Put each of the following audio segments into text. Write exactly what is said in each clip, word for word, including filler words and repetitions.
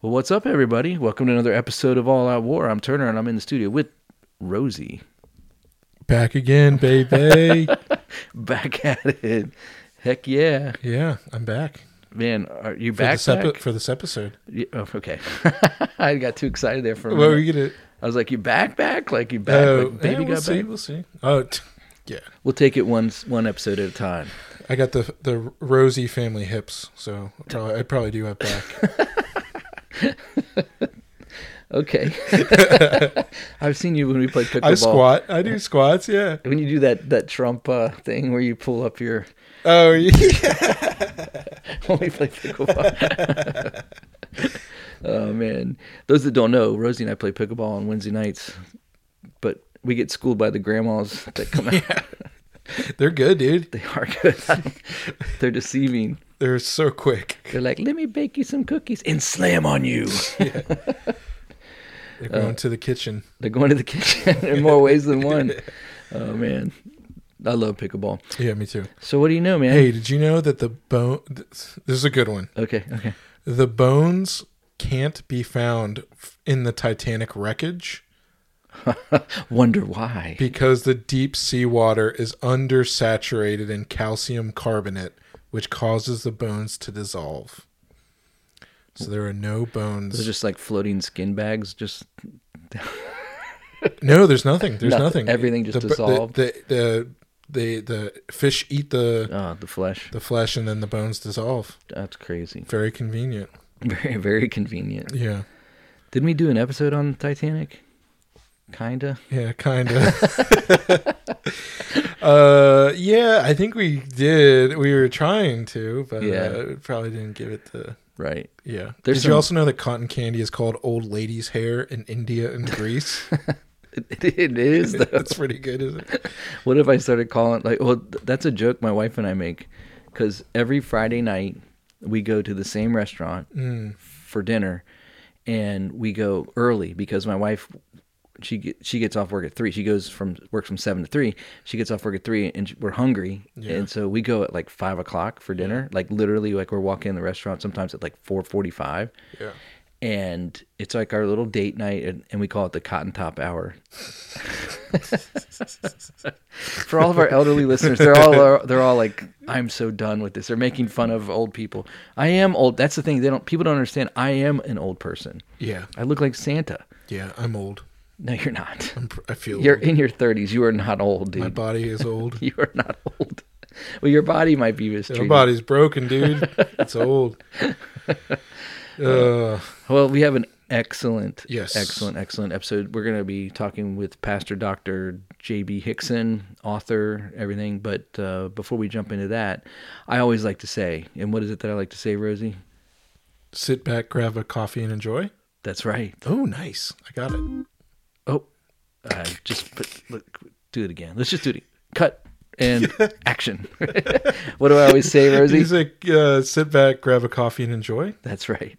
Well, what's up, everybody? Welcome to another episode of All Out War. I'm Turner, and I'm in the studio with Rosie. Back again, baby. Back at it. Heck yeah. Yeah, I'm back. Man, are you for back, this epi- back? For this episode. Yeah, oh, okay. I got too excited there for a What minute. were you gonna... I was like, you back, back? Like, you back? Oh, like, baby yeah, we'll got see, back? We'll see. Oh, t- yeah. We'll take it one, one episode at a time. I got the the Rosie family hips, so probably, I probably do have back. Okay. I've seen you when we played pickleball. I squat. I do squats, yeah. When you do that, that Trump uh, thing where you pull up your... Oh, yeah. When we play pickleball. Oh, man. Those that don't know, Rosie and I play pickleball on Wednesday nights, but we get schooled by the grandmas that come out. Yeah. They're good, dude. They are good. They're deceiving. They're so quick. They're like, let me bake you some cookies and slam on you. Yeah. They're going uh, to the kitchen. They're going to the kitchen in more ways than one. Oh, man. I love pickleball. Yeah, me too. So what do you know, man? Hey, did you know that the bone... This is a good one. Okay, okay. The bones can't be found in the Titanic wreckage. Wonder why. Because the deep sea water is undersaturated in calcium carbonate, which causes the bones to dissolve. So there are no bones. They're just like floating skin bags. Just no, there's nothing. There's nothing. nothing. Everything just the, dissolved. The the, the the the fish eat the oh, the flesh. The flesh, and then the bones dissolve. That's crazy. Very convenient. Very very convenient. Yeah. Didn't we do an episode on Titanic? Kinda. Yeah, kinda. uh, yeah, I think we did. We were trying to, but yeah. uh, we probably didn't give it the right. Yeah. There's did some... you also know that cotton candy is called old ladies' hair in India and Greece? it, it is. Though. That's pretty good, isn't it? What if I started calling like? Well, that's a joke my wife and I make, because every Friday night we go to the same restaurant mm. for dinner, and we go early because my wife. She get, she gets off work at three. She goes from works from seven to three. She gets off work at three, and we're hungry, yeah. and so we go at like five o'clock for dinner. Like literally, like we're walking in the restaurant sometimes at like four forty-five. Yeah, and it's like our little date night, and, and we call it the Cotton Top Hour. For all of our elderly listeners, they're all they're all like, I'm so done with this. They're making fun of old people. I am old. That's the thing. They don't. People don't understand. I am an old person. Yeah, I look like Santa. Yeah, I'm old. No, you're not. I'm, I feel You're old. in your thirties. You are not old, dude. My body is old. You are not old. Well, your body might be mistreated. My body's broken, dude. It's old. Uh, well, we have an excellent, yes. excellent, excellent episode. We're going to be talking with Pastor Doctor J B Hixson, author, everything. But uh, before we jump into that, I always like to say, and what is it that I like to say, Rosie? Sit back, grab a coffee, and enjoy. That's right. Oh, nice. I got it. Oh, uh, just put, look, do it again. Let's just do it. Cut and action. What do I always say, Rosie? He's like, uh, sit back, grab a coffee, and enjoy. That's right.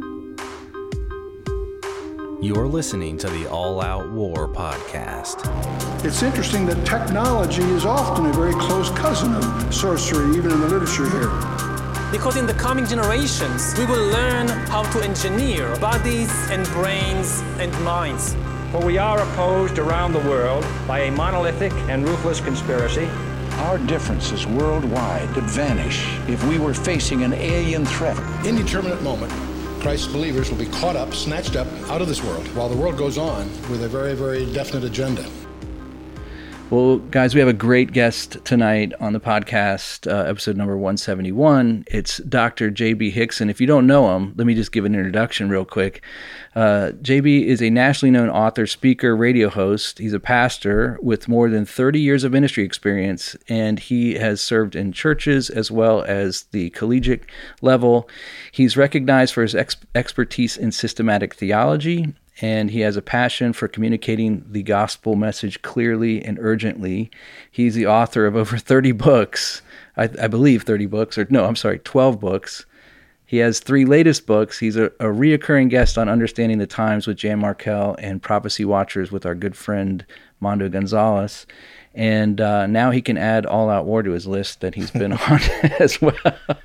You're listening to the All Out War podcast. It's interesting that technology is often a very close cousin of sorcery, even in the literature here. Because in the coming generations, we will learn how to engineer bodies and brains and minds. For we are opposed around the world by a monolithic and ruthless conspiracy. Our differences worldwide would vanish if we were facing an alien threat. Indeterminate moment, Christ's believers will be caught up, snatched up out of this world, while the world goes on with a very, very definite agenda. Well, guys, we have a great guest tonight on the podcast, uh, episode number one seventy-one. It's Doctor J B Hixson. If you don't know him, let me just give an introduction real quick. Uh, J B is a nationally known author, speaker, radio host. He's a pastor with more than thirty years of ministry experience, and he has served in churches as well as the collegiate level. He's recognized for his ex- expertise in systematic theology, and he has a passion for communicating the gospel message clearly and urgently. He's the author of over thirty books, I, I believe thirty books, or no, I'm sorry, twelve books. He has three latest books. He's a, a reoccurring guest on Understanding the Times with Jan Markell and Prophecy Watchers with our good friend Mando Gonzalez. And uh, now he can add All Out War to his list that he's been on as well.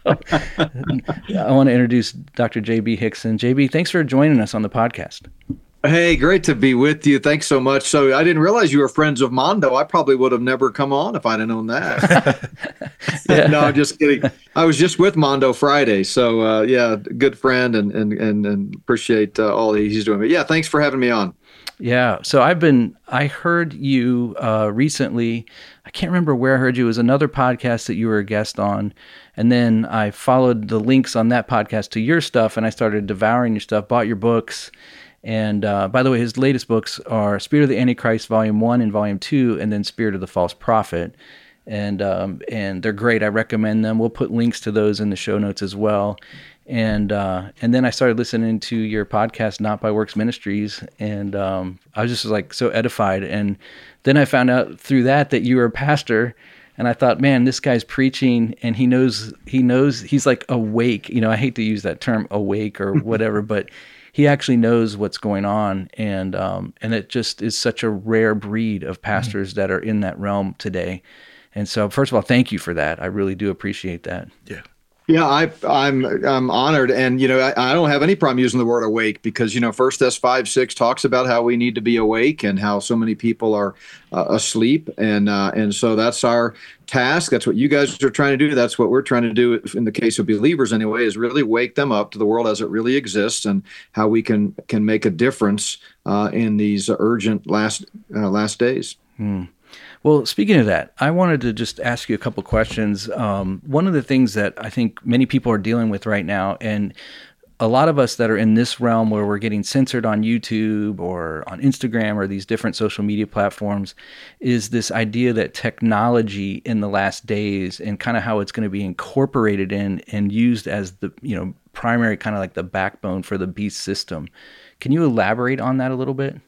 I want to introduce Doctor J B. Hixson. J B, thanks for joining us on the podcast. Hey, great to be with you. Thanks so much. So I didn't realize you were friends of Mando. I probably would have never come on if I'd have known that. Yeah. No, I'm just kidding. I was just with Mando Friday. So uh, yeah, good friend and and and, and appreciate uh, all he's doing. But yeah, thanks for having me on. Yeah. So I've been, I heard you uh, recently, I can't remember where I heard you. It was another podcast that you were a guest on. And then I followed the links on that podcast to your stuff and I started devouring your stuff, bought your books. And uh, by the way, his latest books are Spirit of the Antichrist, Volume one and Volume two, and then Spirit of the False Prophet. And um, and they're great. I recommend them. We'll put links to those in the show notes as well. And uh, and then I started listening to your podcast, Not by Works Ministries, and um, I was just like so edified. And then I found out through that that you were a pastor, and I thought, man, this guy's preaching, and he knows he knows he's like awake. You know, I hate to use that term, awake or whatever, but he actually knows what's going on, and um, and it just is such a rare breed of pastors mm-hmm. that are in that realm today. And so, first of all, thank you for that. I really do appreciate that. Yeah. Yeah, I, I'm I'm honored, and you know I, I don't have any problem using the word awake because you know First Thess five six talks about how we need to be awake and how so many people are uh, asleep, and uh, and so that's our task. That's what you guys are trying to do. That's what we're trying to do in the case of believers anyway, is really wake them up to the world as it really exists and how we can can make a difference uh, in these urgent last uh, last days. Hmm. Well, speaking of that, I wanted to just ask you a couple questions. Um, one of the things that I think many people are dealing with right now, and a lot of us that are in this realm where we're getting censored on YouTube or on Instagram or these different social media platforms, is this idea that technology in the last days and kind of how it's going to be incorporated in and used as the, you know, primary kind of like the backbone for the beast system. Can you elaborate on that a little bit?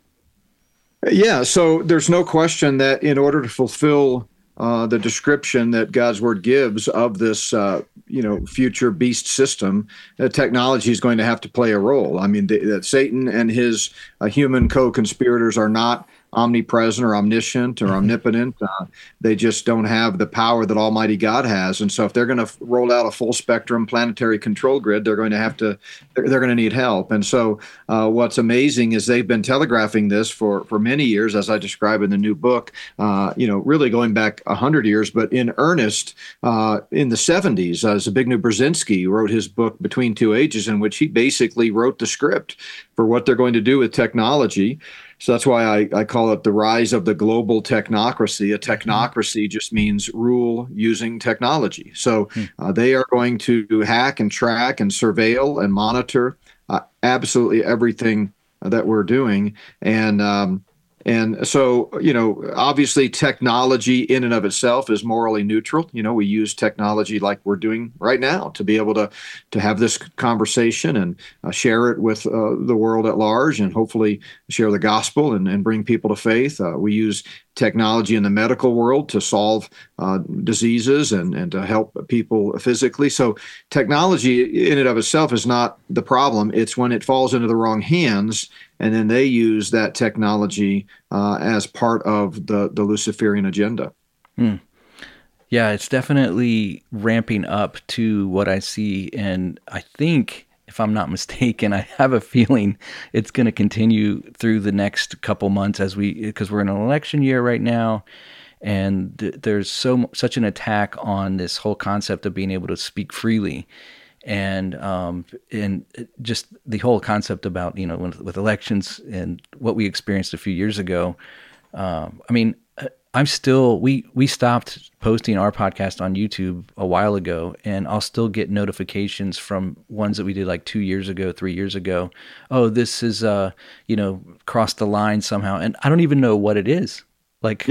Yeah, so there's no question that in order to fulfill uh, the description that God's word gives of this, uh, you know, future beast system, uh, technology is going to have to play a role. I mean, th- that Satan and his uh, human co-conspirators are not omnipresent or omniscient or omnipotent. Uh, they just don't have the power that Almighty God has. And so if they're going to f- roll out a full spectrum planetary control grid, they're going to have to, they're, they're going to need help. And so uh, what's amazing is they've been telegraphing this for, for many years, as I describe in the new book, uh, you know, really going back a hundred years, but in earnest uh, in the seventies, uh, Zbigniew Brzezinski wrote his book Between Two Ages, in which he basically wrote the script for what they're going to do with technology. So that's why I, I call it the rise of the global technocracy. A technocracy just means rule using technology. So uh, they are going to hack and track and surveil and monitor uh, absolutely everything that we're doing. And um, and so, you know, obviously technology in and of itself is morally neutral. You know, we use technology like we're doing right now to be able to to have this conversation and uh, share it with uh, the world at large and hopefully share the gospel and, and bring people to faith. Uh, we use technology in the medical world to solve uh, diseases and, and to help people physically. So technology in and of itself is not the problem. It's when it falls into the wrong hands and then they use that technology uh, as part of the, the Luciferian agenda. Hmm. Yeah, it's definitely ramping up to what I see. And I think, if I'm not mistaken, I have a feeling it's going to continue through the next couple months as we, because we're in an election year right now. And th- there's so such an attack on this whole concept of being able to speak freely. And um, and just the whole concept about, you know, with, with elections and what we experienced a few years ago. Um, I mean, I'm still, we, we stopped posting our podcast on YouTube a while ago, and I'll still get notifications from ones that we did like two years ago, three years ago. Oh, this is, uh, you know, crossed the line somehow. And I don't even know what it is. Like, yeah.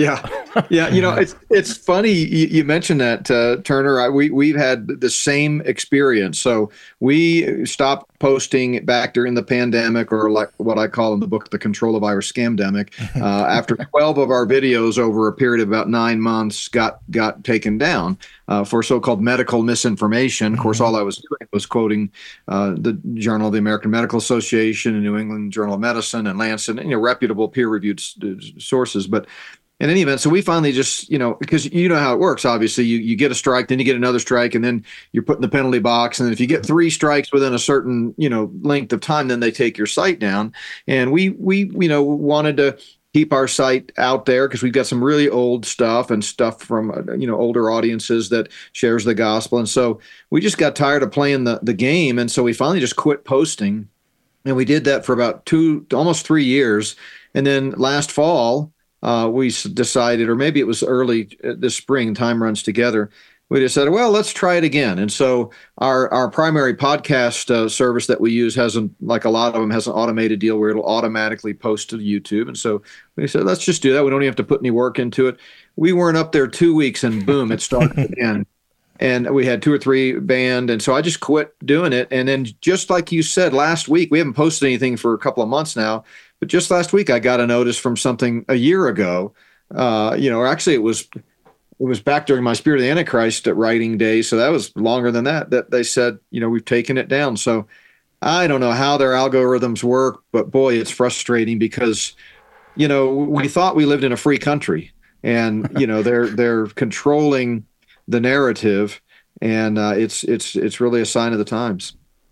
Yeah, you know, it's it's funny you, you mentioned that, uh, Turner. I, we we've had the same experience. So we stopped posting back during the pandemic, or like what I call in the book, the Control-A-Virus Scamdemic. Uh, after twelve of our videos over a period of about nine months got got taken down uh, for so-called medical misinformation. Of course, all I was doing was quoting uh, the Journal of the American Medical Association and New England Journal of Medicine and Lancet, you know, reputable peer-reviewed s- sources, but. In any event, so we finally just, you know, because you know how it works, obviously, you, you get a strike, then you get another strike, and then you're put in the penalty box. And then if you get three strikes within a certain, you know, length of time, then they take your site down. And we, we you know, wanted to keep our site out there because we've got some really old stuff and stuff from, uh, you know, older audiences that shares the gospel. And so we just got tired of playing the, the game. And so we finally just quit posting. And we did that for about two, almost three years. And then last fall, Uh, we decided, or maybe it was early this spring, time runs together. We decided, well, let's try it again. And so our our primary podcast uh, service that we use hasn't, like a lot of them, has an automated deal where it'll automatically post to YouTube. And so we said, let's just do that. We don't even have to put any work into it. We weren't up there two weeks and boom, it started again. And we had two or three banned. And so I just quit doing it. And then just like you said last week, we haven't posted anything for a couple of months now. But just last week, I got a notice from something a year ago. Uh, you know, or actually, it was it was back during my Spirit of the Antichrist writing days. So that was longer than that. That they said, you know, we've taken it down. So I don't know how their algorithms work, but boy, it's frustrating because, you know, we thought we lived in a free country, and you know, they're they're controlling the narrative, and uh, it's it's it's really a sign of the times.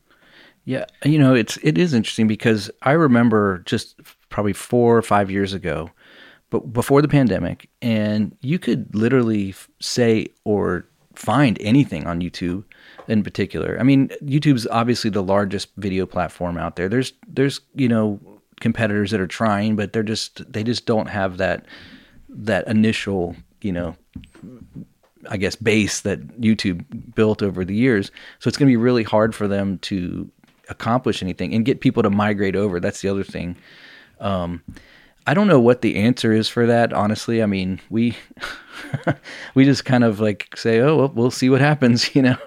Yeah, you know, it's it is interesting because I remember just probably four or five years ago, but before the pandemic, and you could literally say or find anything on YouTube in particular. I mean, YouTube's obviously the largest video platform out there. There's there's, you know, competitors that are trying, but they're just they just don't have that that initial, you know, I guess base that YouTube built over the years. So it's going to be really hard for them to accomplish anything and get people to migrate over. That's the other thing. Um, I don't know what the answer is for that, honestly. I mean, we we just kind of like say, oh, well, we'll see what happens, you know?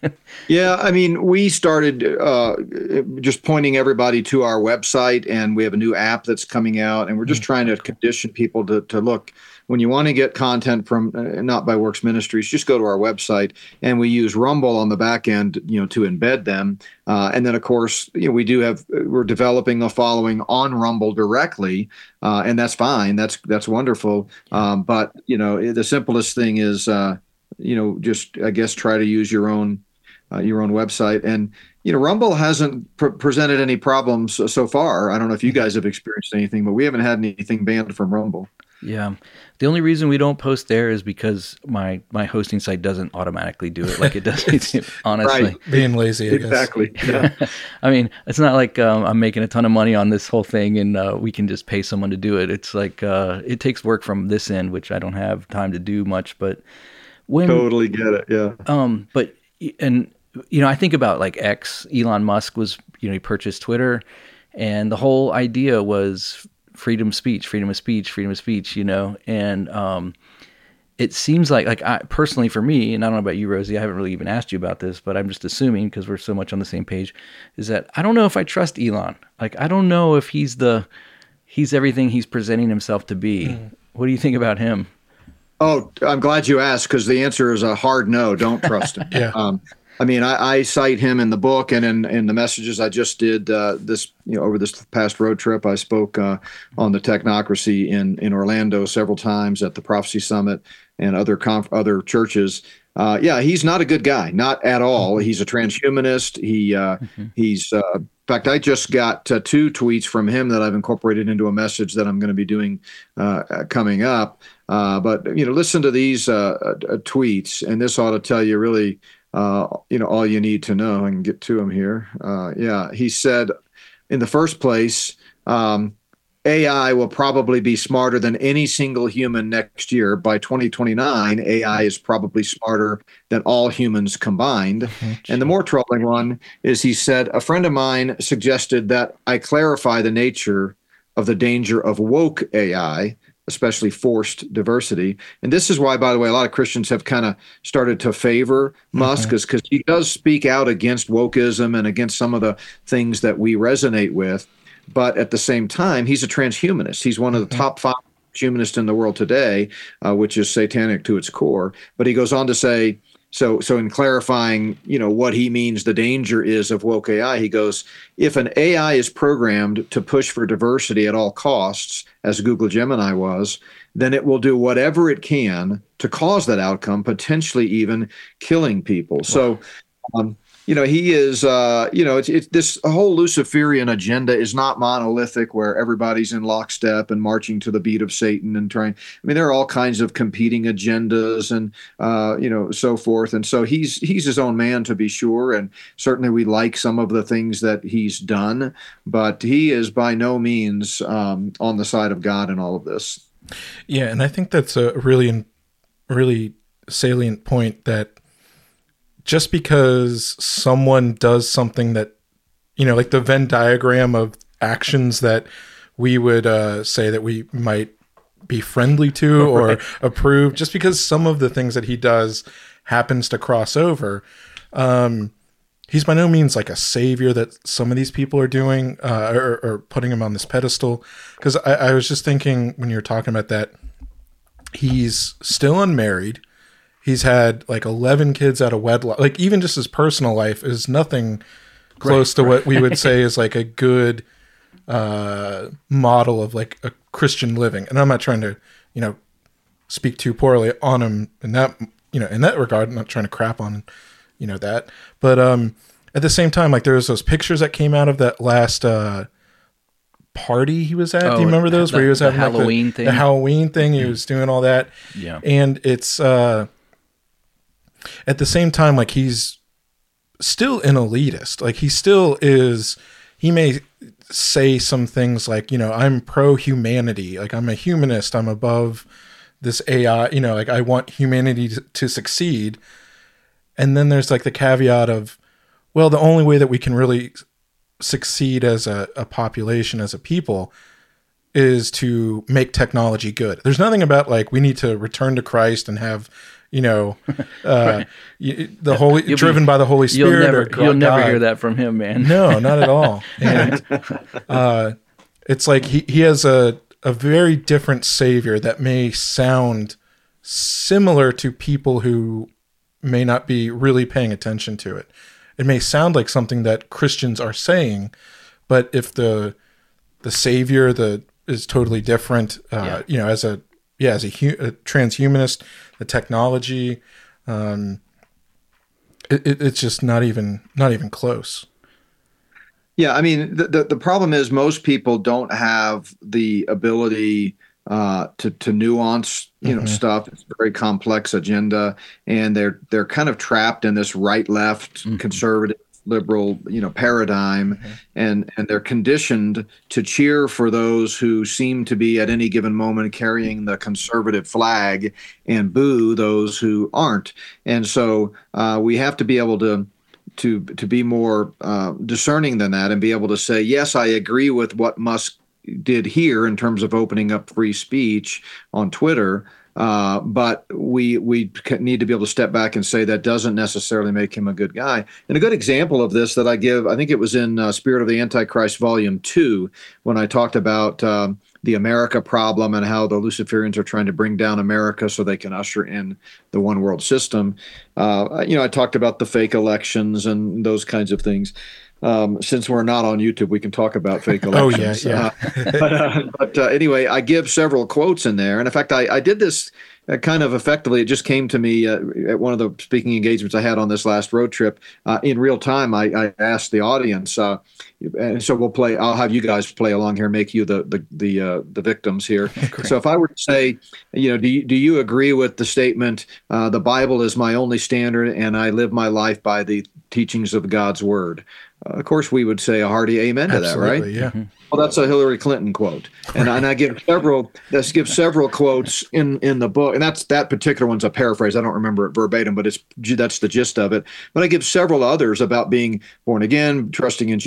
Yeah, I mean, we started uh, just pointing everybody to our website, and we have a new app that's coming out, and we're just trying to condition people to, to look. When you want to get content from uh, Not by Works Ministries, just go to our website, and we use Rumble on the back end, you know, to embed them. Uh, and then, of course, you know, we do have we're developing a following on Rumble directly, uh, and that's fine. That's that's wonderful. Um, but you know, the simplest thing is, uh, you know, just I guess try to use your own uh, your own website. And you know, Rumble hasn't pr- presented any problems so, so far. I don't know if you guys have experienced anything, but we haven't had anything banned from Rumble. Yeah. The only reason we don't post there is because my, my hosting site doesn't automatically do it like it does YouTube, honestly. Right. Being lazy, I exactly. guess. Yeah. I mean, it's not like um, I'm making a ton of money on this whole thing and uh, we can just pay someone to do it. It's like uh, it takes work from this end, which I don't have time to do much. But when Totally get it, yeah. Um, but, and, you know, I think about like X, Elon Musk was, you know, he purchased Twitter, and the whole idea was freedom of speech, freedom of speech, freedom of speech, you know, and um, it seems like, like I personally for me, and I don't know about you, Rosie, I haven't really even asked you about this, but I'm just assuming because we're so much on the same page, is that I don't know if I trust Elon. Like, I don't know if he's the, he's everything he's presenting himself to be. Mm. What do you think about him? Oh, I'm glad you asked, because the answer is a hard no. Don't trust him. yeah. Um, I mean, I, I cite him in the book and in, in the messages I just did uh, this, you know, over this past road trip. I spoke uh, on the technocracy in, in Orlando several times at the Prophecy Summit and other conf- other churches. Uh, yeah, he's not a good guy, not at all. He's a transhumanist. He uh, mm-hmm. he's uh, in fact, I just got uh, two tweets from him that I've incorporated into a message that I'm going to be doing uh, coming up. Uh, but you know, listen to these uh, uh, tweets, and this ought to tell you really. Uh, you know, all you need to know. I can get to him here. Uh, yeah, he said, in the first place, um, A I will probably be smarter than any single human next year. By twenty twenty-nine, A I is probably smarter than all humans combined. Mm-hmm. And the more troubling one is, he said, a friend of mine suggested that I clarify the nature of the danger of woke A I. especially forced diversity. And this is why, by the way, a lot of Christians have kind of started to favor Musk, because mm-hmm. he does speak out against wokeism and against some of the things that we resonate with. But at the same time, he's a transhumanist. He's one of the mm-hmm. top five humanists in the world today, uh, which is satanic to its core. But he goes on to say, So, so in clarifying, you know, what he means the danger is of woke A I, he goes, if an A I is programmed to push for diversity at all costs, as Google Gemini was, then it will do whatever it can to cause that outcome, potentially even killing people. Wow. So, um, you know, he is, uh, you know, it's, it's this whole Luciferian agenda is not monolithic where everybody's in lockstep and marching to the beat of Satan and trying. I mean, there are all kinds of competing agendas and, uh, you know, so forth. And so he's he's his own man, to be sure. And certainly we like some of the things that he's done, but he is by no means um, on the side of God in all of this. Yeah. And I think that's a really, really salient point, that just because someone does something that, you know, like the Venn diagram of actions that we would uh, say that we might be friendly to or right. approve, just because some of the things that he does happens to cross over, um, he's by no means like a savior that some of these people are doing uh, or, or putting him on this pedestal. Because I, I was just thinking when you were talking about that, he's still unmarried. He's had like eleven kids out of wedlock. Like even just his personal life is nothing close right, to right. what we would say is like a good uh, model of like a Christian living. And I'm not trying to, you know, speak too poorly on him in that, you know, in that regard. I'm not trying to crap on, you know, that. But um, at the same time, like there was those pictures that came out of that last uh, party he was at. Oh, Do you remember those the, where he was having Halloween like the, thing? the Halloween thing? Mm-hmm. He was doing all that. Yeah. And it's, uh, at the same time, like he's still an elitist. Like he still is, he may say some things like, you know, I'm pro-humanity. Like I'm a humanist. I'm above this A I, you know, like I want humanity to, to succeed. And then there's like the caveat of, well, the only way that we can really succeed as a, a population, as a people, is to make technology good. There's nothing about like, we need to return to Christ and have, you know, uh, right. you, the Holy, you'll driven be, by the Holy Spirit. You'll never, or God, you'll never hear that from him, man. No, not at all. And uh, it's like he, he has a, a very different savior that may sound similar to people who may not be really paying attention to it. It may sound like something that Christians are saying, but if the the savior the is totally different, uh, yeah. you know, as a yeah, as a, hu- a transhumanist, the technology, um, it, it, it's just not even not even close. Yeah, I mean, the, the the problem is most people don't have the ability uh, to to nuance, you mm-hmm. know, stuff. It's a very complex agenda, and they're they're kind of trapped in this right left mm-hmm. conservative liberal, you know, paradigm, mm-hmm. and and they're conditioned to cheer for those who seem to be at any given moment carrying the conservative flag and boo those who aren't. And so uh, we have to be able to to to be more uh, discerning than that and be able to say, yes, I agree with what Musk did here in terms of opening up free speech on Twitter. Uh, but we we need to be able to step back and say that doesn't necessarily make him a good guy. And a good example of this that I give, I think it was in uh, Spirit of the Antichrist, Volume two, when I talked about um, the America problem and how the Luciferians are trying to bring down America so they can usher in the one world system. Uh, you know, I talked about the fake elections and those kinds of things. Um, since we're not on YouTube, we can talk about fake elections. Oh, yeah, yeah. uh, but uh, but uh, anyway, I give several quotes in there. And in fact, I, I did this uh, kind of effectively. It just came to me uh, at one of the speaking engagements I had on this last road trip. Uh, in real time, I, I asked the audience, uh, and so we'll play. I'll have you guys play along here, make you the the the, uh, the victims here. So if I were to say, you know, do you, do you agree with the statement, uh, the Bible is my only standard and I live my life by the teachings of God's word? Uh, of course, we would say a hearty amen to Absolutely, that, right? Yeah. Well, that's a Hillary Clinton quote, and, and I give several. Let's give several quotes in, in the book, and that's that particular one's a paraphrase. I don't remember it verbatim, but it's that's the gist of it. But I give several others about being born again, trusting in Jesus as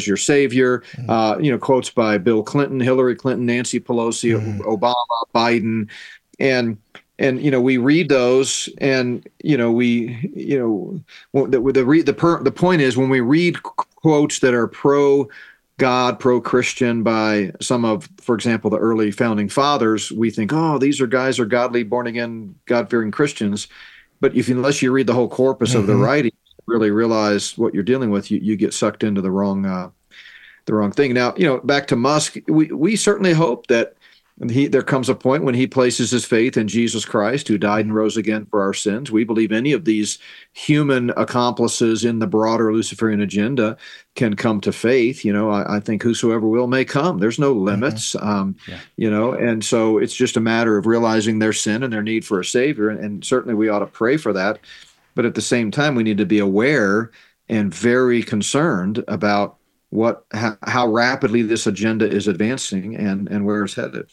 as your savior. Uh, you know, quotes by Bill Clinton, Hillary Clinton, Nancy Pelosi, mm-hmm. Obama, Biden, and and you know we read those, and you know we you know the the the, the, per, the point is when we read quotes that are pro God, pro-Christian by some of, for example, the early founding fathers, we think, oh, these are guys are godly, born-again, God-fearing Christians. But if unless you read the whole corpus mm-hmm. of the writing, really realize what you're dealing with, you, you get sucked into the wrong uh, the wrong thing. Now, you know, back to Musk, we, we certainly hope that he there comes a point when he places his faith in Jesus Christ, who died and rose again for our sins. We believe any of these human accomplices in the broader Luciferian agenda can come to faith. You know, I, I think whosoever will may come. There's no limits, mm-hmm. um, yeah. you know, and so it's just a matter of realizing their sin and their need for a savior. And, and certainly we ought to pray for that. But at the same time, we need to be aware and very concerned about what how, how rapidly this agenda is advancing and, and where it's headed.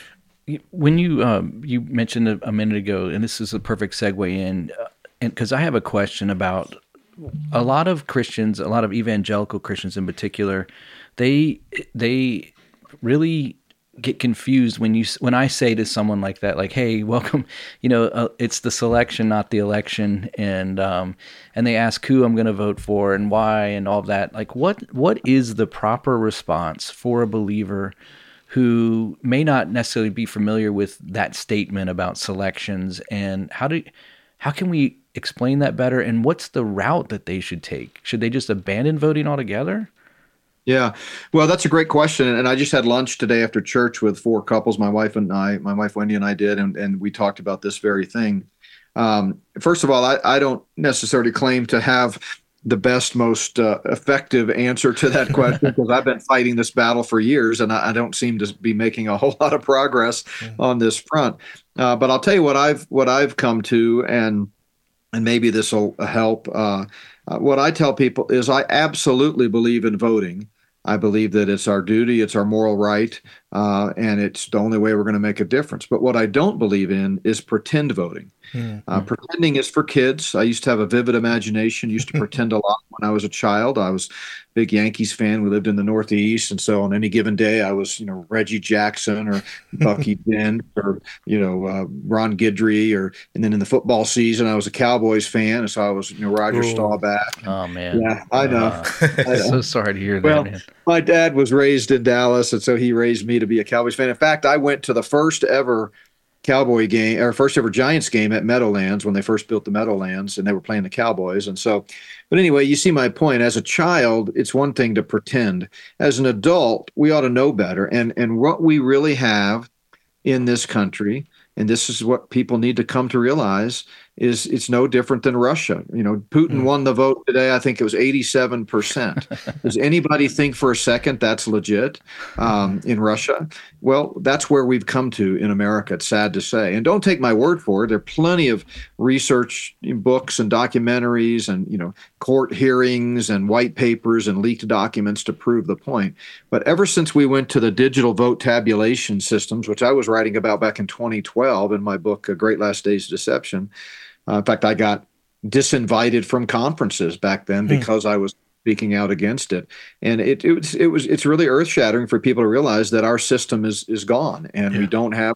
When you um, you mentioned a, a minute ago, and this is a perfect segue in, uh, and because I have a question about a lot of Christians, a lot of evangelical Christians in particular, they they really get confused when you when I say to someone like that, like, "Hey, welcome," you know, uh, it's the selection, not the election, and um, and they ask who I'm going to vote for and why and all of that. Like, what what is the proper response for a believer who may not necessarily be familiar with that statement about selections, and how do how can we explain that better, and what's the route that they should take? Should they just abandon voting altogether? Yeah, well, that's a great question, and I just had lunch today after church with four couples, my wife and I, my wife Wendy and I did, and, and we talked about this very thing. Um, first of all, I, I don't necessarily claim to have the best, most uh, effective answer to that question because I've been fighting this battle for years, and I, I don't seem to be making a whole lot of progress mm-hmm. on this front. Uh, but I'll tell you what I've what I've come to, and and maybe this will help. Uh, uh, what I tell people is I absolutely believe in voting. I believe that it's our duty, it's our moral right, uh, and it's the only way we're going to make a difference. But what I don't believe in is pretend voting. Mm-hmm. Uh, pretending is for kids. I used to have a vivid imagination, used to pretend a lot when I was a child. I was a big Yankees fan. We lived in the Northeast, and so on any given day, I was, you know, Reggie Jackson or Bucky Dent or, you know, uh, Ron Guidry, or and then in the football season, I was a Cowboys fan, and so I was, you know, Roger Ooh. Staubach. Oh man, yeah, I know. Uh, I know. So sorry to hear that. Well, man. My dad was raised in Dallas, and so he raised me to be a Cowboys fan. In fact, I went to the first ever Cowboy game, or first ever Giants game at Meadowlands when they first built the Meadowlands, and they were playing the Cowboys. And so, but anyway, you see my point. As a child, it's one thing to pretend. As an adult, we ought to know better. And and what we really have in this country, and this is what people need to come to realize, is it's no different than Russia. You know, Putin mm. won the vote today. I think it was eighty-seven percent. Does anybody think for a second that's legit um, in Russia? Well, that's where we've come to in America. It's sad to say. And don't take my word for it. There are plenty of research books and documentaries and, you know, court hearings and white papers and leaked documents to prove the point. But ever since we went to the digital vote tabulation systems, which I was writing about back in twenty twelve in my book, A Great Last Days of Deception, Uh, in fact, I got disinvited from conferences back then because mm. I was speaking out against it, and it it was it was it's really earth shattering for people to realize that our system is is gone, and yeah. we don't have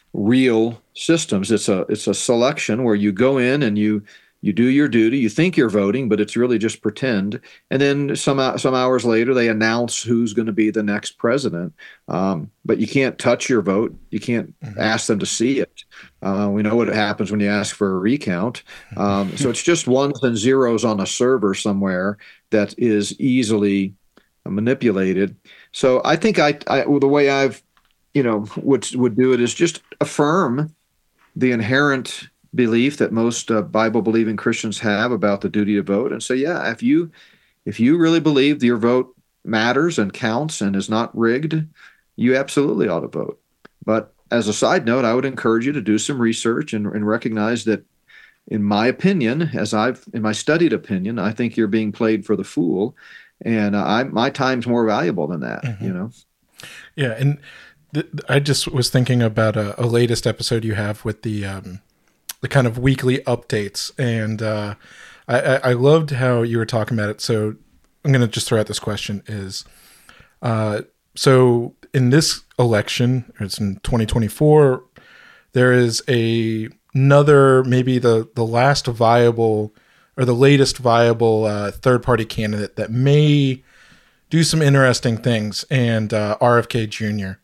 real systems. It's a it's a selection where you go in and you you do your duty. You think you're voting, but it's really just pretend. And then some some hours later, they announce who's going to be the next president. Um, but you can't touch your vote. You can't mm-hmm. ask them to see it. Uh, we know what happens when you ask for a recount. Um, so it's just ones and zeros on a server somewhere that is easily manipulated. So I think I, I well, the way I've, you know, would would do it is just affirm the inherent belief that most uh, Bible-believing Christians have about the duty to vote, and say, yeah, if you if you really believe that your vote matters and counts and is not rigged, you absolutely ought to vote. But as a side note, I would encourage you to do some research and, and recognize that, in my opinion, as I've in my studied opinion, I think you're being played for the fool, and uh, I my time's more valuable than that. Mm-hmm. You know. Yeah, and th- I just was thinking about a, a latest episode you have with the. Um, the kind of weekly updates. And uh, I, I loved how you were talking about it. So I'm going to just throw out this question is, uh, so in this election, it's in twenty twenty-four, there is a another, maybe the, the last viable or the latest viable uh, third-party candidate that may do some interesting things, and uh, R F K Junior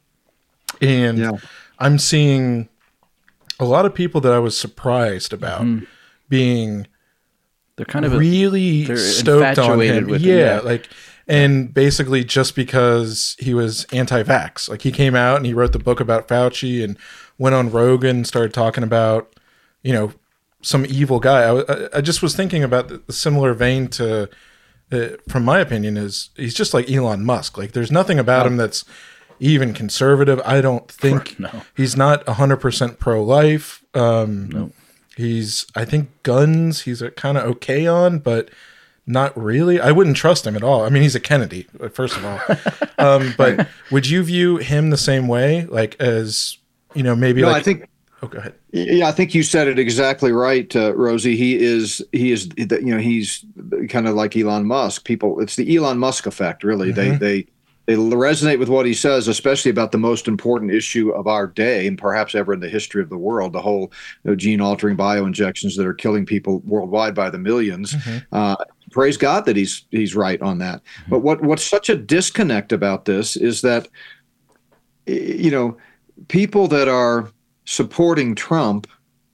And yeah. I'm seeing a lot of people that I was surprised about mm-hmm. being they're kind of really a, stoked on him. With yeah, him, yeah, like and basically just because he was anti-vax, like he came out and he wrote the book about Fauci and went on Rogan and started talking about, you know, some evil guy. I, I just was thinking about the, the similar vein to, uh, from my opinion, is he's just like Elon Musk. Like there's nothing about no. him that's even conservative. I don't think no. he's not one hundred percent pro-life. Um, no. He's, I think guns he's kind of okay on, but not really. I wouldn't trust him at all. I mean, he's a Kennedy, first of all. um, but would you view him the same way? Like as, you know, maybe no, like... I think... Oh, go ahead. Yeah, I think you said it exactly right, uh, Rosie. He is, he is, you know, he's kind of like Elon Musk. People, it's the Elon Musk effect, really. Mm-hmm. They, they, they resonate with what he says, especially about the most important issue of our day and perhaps ever in the history of the world, the whole you know, gene-altering bioinjections that are killing people worldwide by the millions. Mm-hmm. Uh, praise God that he's he's right on that. Mm-hmm. But what what's such a disconnect about this is that, you know, people that are supporting Trump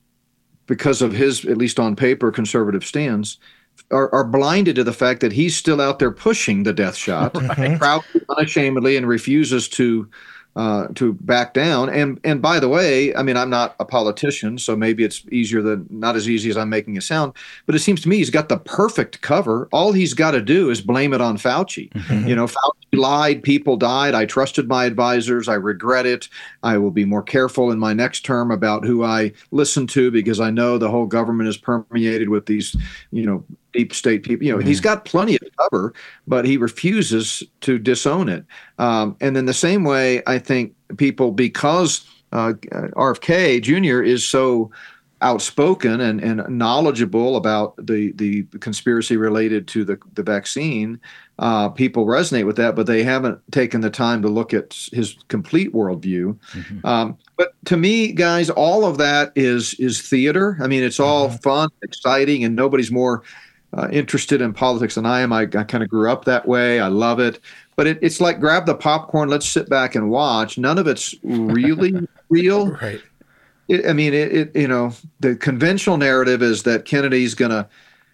because of his, at least on paper, conservative stance, are, are blinded to the fact that he's still out there pushing the death shot, right. proudly, unashamedly, and refuses to uh, to back down. And and by the way, I mean, I'm not a politician, so maybe it's easier than not as easy as I'm making it sound. But it seems to me he's got the perfect cover. All he's got to do is blame it on Fauci. Mm-hmm. You know, Fauci lied, people died. I trusted my advisors. I regret it. I will be more careful in my next term about who I listen to because I know the whole government is permeated with these, you know, deep state people. You know, mm-hmm. he's got plenty of cover, but he refuses to disown it. Um, and then the same way, I think people, because uh, R F K Junior is so outspoken and, and knowledgeable about the, the conspiracy related to the, the vaccine, uh, people resonate with that, but they haven't taken the time to look at his complete worldview. Mm-hmm. Um, but to me, guys, all of that is is theater. I mean, it's all mm-hmm. fun, exciting, and nobody's more uh, interested in politics than I am. I, I kind of grew up that way. I love it. But it, it's like grab the popcorn, let's sit back and watch. None of it's really real. Right. It, I mean, it, it. You know, the conventional narrative is that Kennedy's going to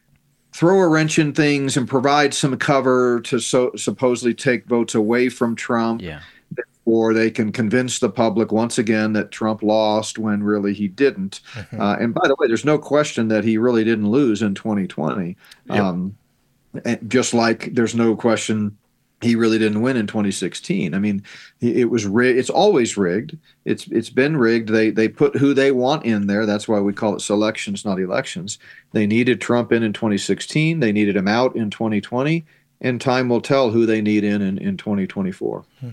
throw a wrench in things and provide some cover to so, supposedly take votes away from Trump. Yeah. Or they can convince the public once again that Trump lost when really he didn't. Mm-hmm. Uh, and by the way, there's no question that he really didn't lose in twenty twenty. Yep. Um, and just like there's no question he really didn't win in twenty sixteen. I mean, it was rigged. It's always rigged. It's it's been rigged. They they put who they want in there. That's why we call it selections, not elections. They needed Trump in in twenty sixteen. They needed him out in twenty twenty. And time will tell who they need in in, in twenty twenty-four. Hmm.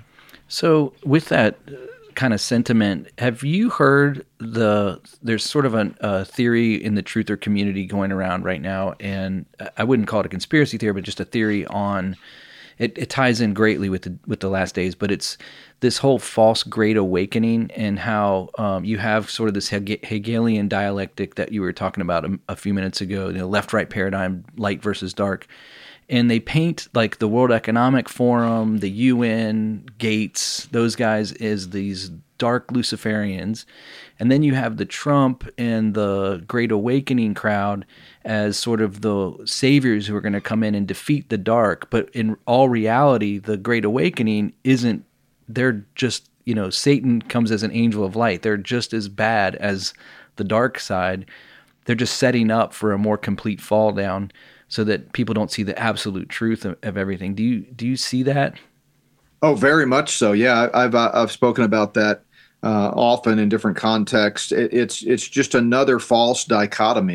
So with that kind of sentiment, have you heard the, there's sort of a, a theory in the truther community going around right now, and I wouldn't call it a conspiracy theory, but just a theory on, it, it ties in greatly with the, with the last days, but it's this whole false great awakening and how um, you have sort of this Hegelian dialectic that you were talking about a, a few minutes ago, you know, left-right paradigm, light versus dark. And they paint like the World Economic Forum, the U N, Gates, those guys as these dark Luciferians. And then you have the Trump and the Great Awakening crowd as sort of the saviors who are going to come in and defeat the dark. But in all reality, the Great Awakening isn't, they're just, you know, Satan comes as an angel of light. They're just as bad as the dark side. They're just setting up for a more complete fall down, so that people don't see the absolute truth of, of everything. Do you do you see that? Oh, very much so. Yeah, I've uh, I've spoken about that uh, often in different contexts. It, it's it's just another false dichotomy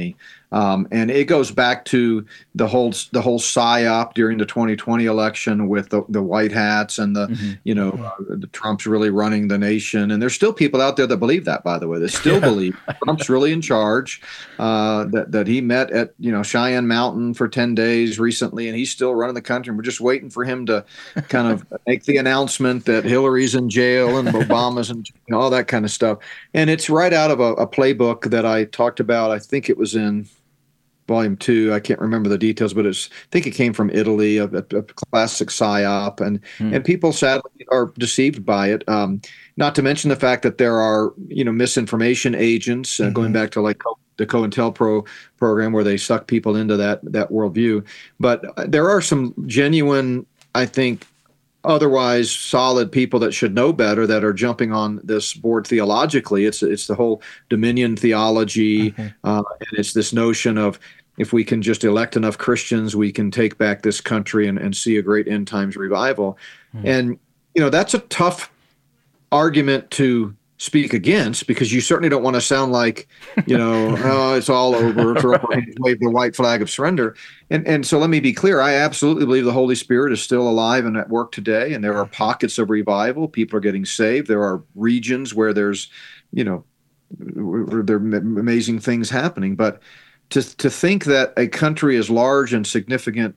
Um, and it goes back to the whole the whole psyop during the twenty twenty election with the, the white hats and the, mm-hmm. you know, uh, the Trump's really running the nation. And there's still people out there that believe that, by the way. They still yeah. believe Trump's really in charge, uh, that, that he met at, you know, Cheyenne Mountain for ten days recently, and he's still running the country. And we're just waiting for him to kind of make the announcement that Hillary's in jail and Obama's in, you know, all that kind of stuff. And it's right out of a, a playbook that I talked about. I think it was in volume two. I can't remember the details, but it's, I think it came from Italy, a, a, a classic psyop, and hmm. and people sadly are deceived by it. Um, not to mention the fact that there are, you know, misinformation agents, uh, mm-hmm. going back to like the COINTELPRO program where they suck people into that that worldview. But there are some genuine, I think, otherwise solid people that should know better that are jumping on this board theologically. It's it's the whole dominion theology, mm-hmm. uh, and it's this notion of, if we can just elect enough Christians, we can take back this country and, and see a great end times revival. Mm-hmm. And, you know, that's a tough argument to speak against, because you certainly don't want to sound like, you know, oh, it's all over, throw wave the white flag of surrender. And and so let me be clear. I absolutely believe the Holy Spirit is still alive and at work today. And there are pockets of revival. People are getting saved. There are regions where there's, you know, where there are amazing things happening. But to to think that a country as large and significant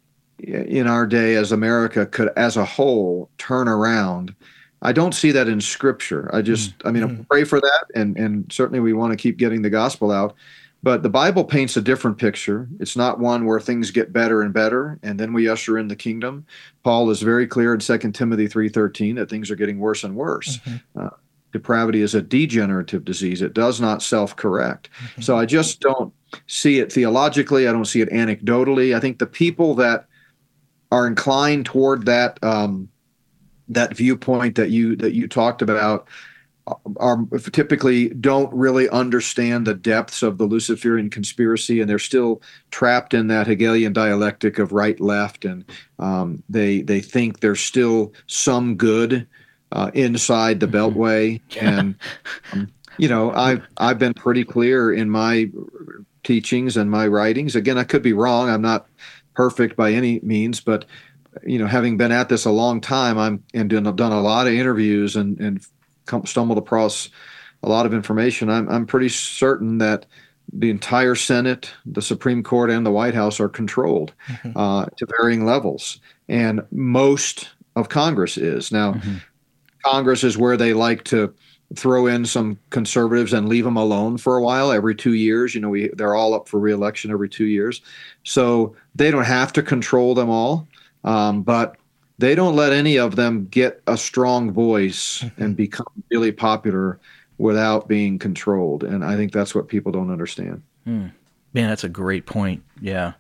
in our day as America could, as a whole, turn around, I don't see that in Scripture. I just, mm-hmm. I mean, I pray for that, and and certainly we want to keep getting the gospel out. But the Bible paints a different picture. It's not one where things get better and better, and then we usher in the kingdom. Paul is very clear in Second Timothy three thirteen that things are getting worse and worse. Mm-hmm. Uh, depravity is a degenerative disease. It does not self-correct. Mm-hmm. So I just don't see it theologically. I don't see it anecdotally. I think the people that are inclined toward that um, that viewpoint that you that you talked about are typically don't really understand the depths of the Luciferian conspiracy, and they're still trapped in that Hegelian dialectic of right-left, and um, they they think there's still some good uh, inside the Beltway. And um, you know, I've I've been pretty clear in my teachings and my writings. Again, I could be wrong. I'm not perfect by any means, but you know, having been at this a long time, I'm and done, done a lot of interviews and and come, stumbled across a lot of information. I'm I'm pretty certain that the entire Senate, the Supreme Court, and the White House are controlled mm-hmm. uh, to varying levels, and most of Congress is now. Mm-hmm. Congress is where they like to throw in some conservatives and leave them alone for a while. Every two years, you know, we they're all up for re-election every two years, so they don't have to control them all. Um, but they don't let any of them get a strong voice and become really popular without being controlled. And I think that's what people don't understand. Hmm. Man, that's a great point. Yeah.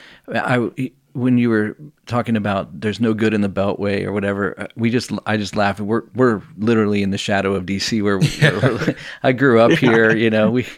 I, when you were talking about there's no good in the Beltway or whatever, we just, I just laugh. We're, we're literally in the shadow of D C where, yeah. where I grew up yeah. here, you know, we,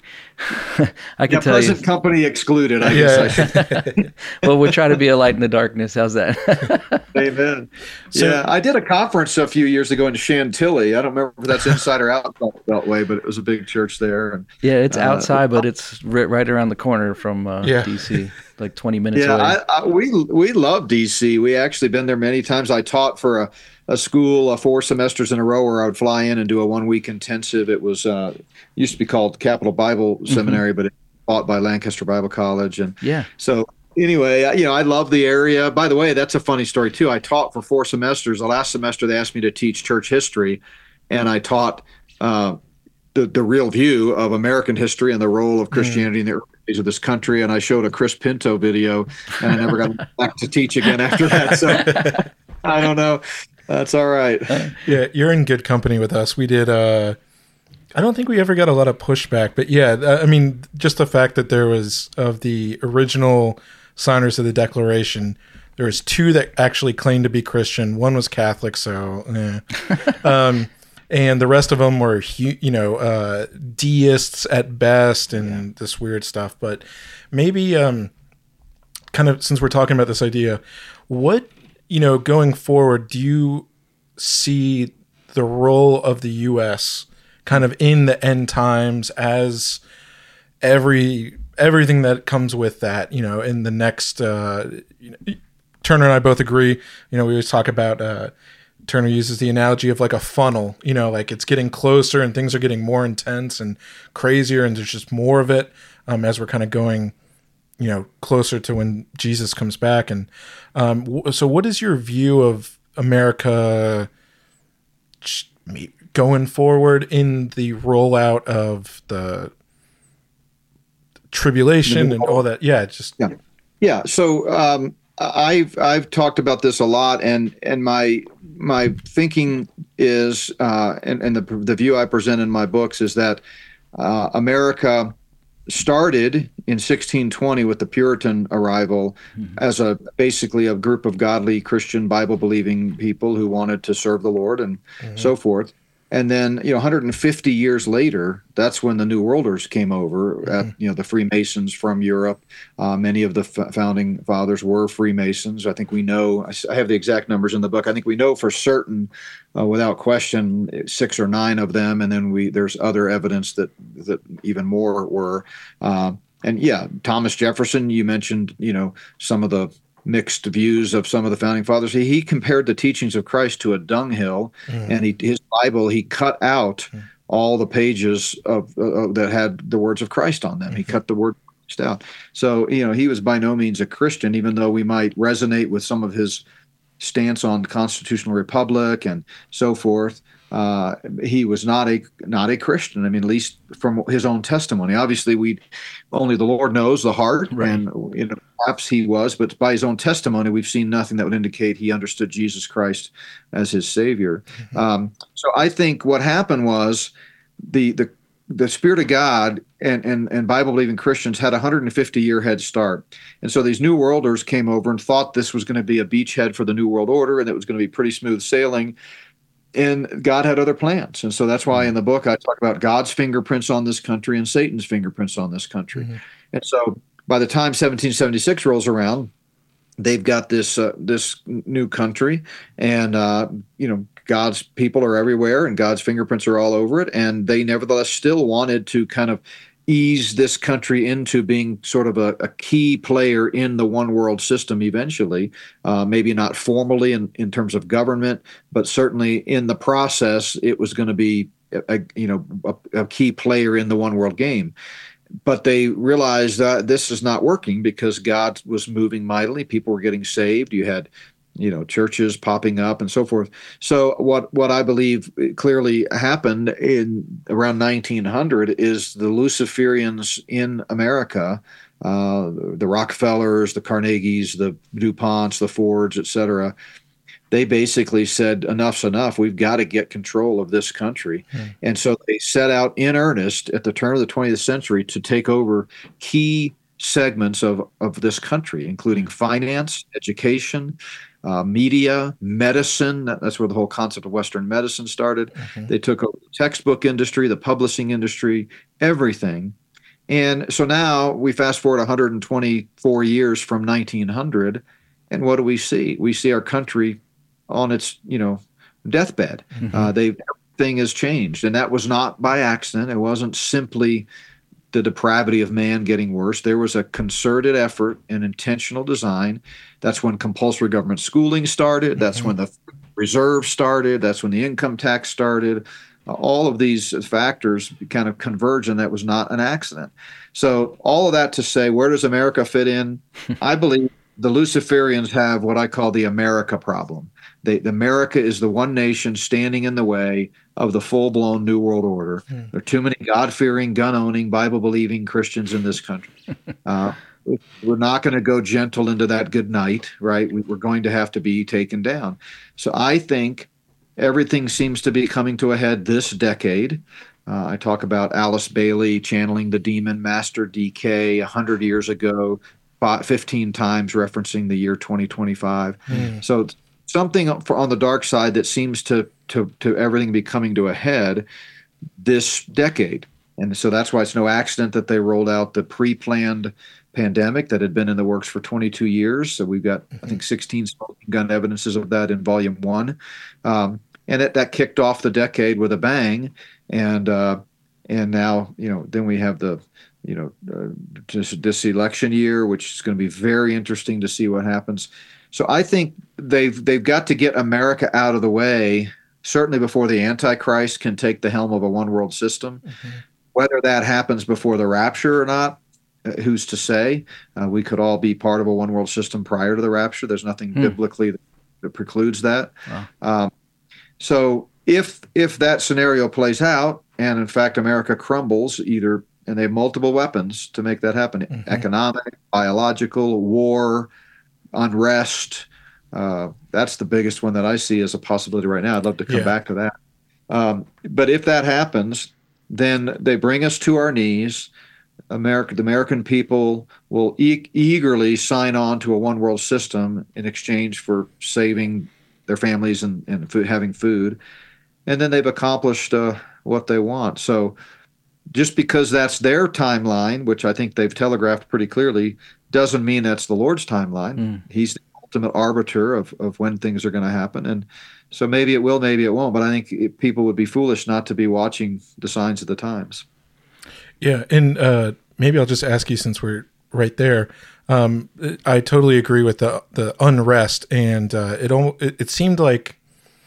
I can yeah, tell present you. company excluded, I yeah. guess I should. Well, we'll try to be a light in the darkness. How's that? Amen. So, yeah, I did a conference a few years ago in Chantilly. I don't remember if that's inside or outside the Beltway, but it was a big church there. And yeah, it's outside, uh, but it's right, right around the corner from uh, yeah. D C, like twenty minutes yeah, away. I, I, we we love D C. We actually been there many times. I taught for a, a school uh, four semesters in a row where I would fly in and do a one week intensive. It was uh, used to be called Capital Bible Seminary, mm-hmm. but it was taught by Lancaster Bible College. And yeah, so anyway, you know, I love the area. By the way, that's a funny story too. I taught for four semesters. The last semester they asked me to teach church history, and I taught uh, the the real view of American history and the role of Christianity mm. in the early days of this country. And I showed a Chris Pinto video, and I never got back to teach again after that. So I don't know. That's all right. Yeah, you're in good company with us. We did. Uh, I don't think we ever got a lot of pushback, but yeah, I mean, just the fact that there was of the original signers of the Declaration, there was two that actually claimed to be Christian. One was Catholic, so eh. um, and the rest of them were, you know, uh, deists at best and yeah. this weird stuff. But maybe, um, kind of, since we're talking about this idea, what, you know, going forward, do you see the role of the U S kind of in the end times as every everything that comes with that, you know, in the next, uh, you know, Turner and I both agree, you know, we always talk about, uh, Turner uses the analogy of like a funnel, you know, like it's getting closer and things are getting more intense and crazier and there's just more of it um, as we're kind of going, you know, closer to when Jesus comes back. And um, w- so what is your view of America going forward in the rollout of the tribulation and all that? Yeah, just yeah, yeah. So um, I've I've talked about this a lot, and and my my thinking is, uh, and and the the view I present in my books is that uh, America started in sixteen twenty with the Puritan arrival mm-hmm. as a basically a group of godly Christian Bible believing people who wanted to serve the Lord and mm-hmm. so forth. And then, you know, one hundred fifty years later, that's when the New Worlders came over. Mm-hmm. At, you know, the Freemasons from Europe. Uh, many of the f- founding fathers were Freemasons. I think we know. I, I have the exact numbers in the book. I think we know for certain, uh, without question, six or nine of them. And then we there's other evidence that that even more were. Uh, and yeah, Thomas Jefferson. You mentioned, you know, some of the mixed views of some of the founding fathers. He, he compared the teachings of Christ to a dunghill, mm. and he, his Bible, he cut out mm. all the pages of uh, that had the words of Christ on them. Mm-hmm. He cut the word Christ out. So, you know, he was by no means a Christian, even though we might resonate with some of his stance on the constitutional republic and so forth. Uh, he was not a not a Christian. I mean, at least from his own testimony. Obviously, we only the Lord knows the heart, right. and you know, perhaps he was. But by his own testimony, we've seen nothing that would indicate he understood Jesus Christ as his Savior. Mm-hmm. Um, so I think what happened was the the the Spirit of God and and and Bible believing Christians had a one hundred fifty year head start, and so these New Worlders came over and thought this was going to be a beachhead for the New World Order, and it was going to be pretty smooth sailing. And God had other plans. And so that's why in the book I talk about God's fingerprints on this country and Satan's fingerprints on this country. Mm-hmm. And so by the time seventeen seventy-six rolls around, they've got this uh, this new country, and uh, you know, God's people are everywhere and God's fingerprints are all over it. And they nevertheless still wanted to kind of ease this country into being sort of a, a key player in the one world system eventually, uh, maybe not formally in, in terms of government, but certainly in the process, it was going to be a, a, you know, a, a key player in the one world game. But they realized that this is not working because God was moving mightily. People were getting saved. You had you know, churches popping up and so forth. So what, what I believe clearly happened in around nineteen hundred is the Luciferians in America, uh, the Rockefellers, the Carnegies, the DuPonts, the Fords, et cetera, they basically said, enough's enough. We've got to get control of this country. Mm. And so they set out in earnest at the turn of the twentieth century to take over key segments of, of this country, including finance, education, Uh, media, medicine. That, that's where the whole concept of Western medicine started. Mm-hmm. They took over the textbook industry, the publishing industry, everything. And so now we fast forward one hundred twenty-four years from nineteen hundred, and what do we see? We see our country on its, you know, deathbed. Mm-hmm. Uh, they everything has changed, and that was not by accident. It wasn't simply the depravity of man getting worse. There was a concerted effort and intentional design. That's when compulsory government schooling started. That's mm-hmm. when the reserve started. That's when the income tax started. Uh, all of these factors kind of converge, and that was not an accident. So all of that to say, where does America fit in? I believe the Luciferians have what I call the America problem. They, America is the one nation standing in the way of the full-blown New World Order. Mm. There are too many God-fearing, gun-owning, Bible-believing Christians in this country. Uh, we're not going to go gentle into that good night, right? We, we're going to have to be taken down. So I think everything seems to be coming to a head this decade. Uh, I talk about Alice Bailey channeling the demon Master D K one hundred years ago, fifteen times referencing the year twenty twenty-five. Mm. So something on the dark side that seems to, to, to everything be coming to a head this decade. And so that's why it's no accident that they rolled out the pre-planned pandemic that had been in the works for twenty-two years. So we've got, mm-hmm. I think, sixteen smoking gun evidences of that in volume one. Um, and it, that kicked off the decade with a bang. And, uh, and now, you know, then we have the, you know, uh, just this election year, which is going to be very interesting to see what happens. So I think they've they've got to get America out of the way, certainly before the Antichrist can take the helm of a one world system. Mm-hmm. Whether that happens before the rapture or not, uh, who's to say? Uh, we could all be part of a one world system prior to the rapture. There's nothing hmm. biblically that, that precludes that. Wow. Um, so if if that scenario plays out, and in fact America crumbles, either and they have multiple weapons to make that happen: mm-hmm. economic, biological, war, unrest. Uh, that's the biggest one that I see as a possibility right now. I'd love to come yeah. back to that. Um, but if that happens, then they bring us to our knees. America, the American people will e- eagerly sign on to a one world system in exchange for saving their families and, and food, having food. And then they've accomplished uh, what they want. So just because that's their timeline, which I think they've telegraphed pretty clearly, doesn't mean that's the Lord's timeline. Mm. He's the ultimate arbiter of, of when things are going to happen. And so maybe it will, maybe it won't. But I think it, people would be foolish not to be watching the signs of the times. Yeah. And uh, maybe I'll just ask you, since we're right there, um, I totally agree with the the unrest. And uh, it, it it seemed like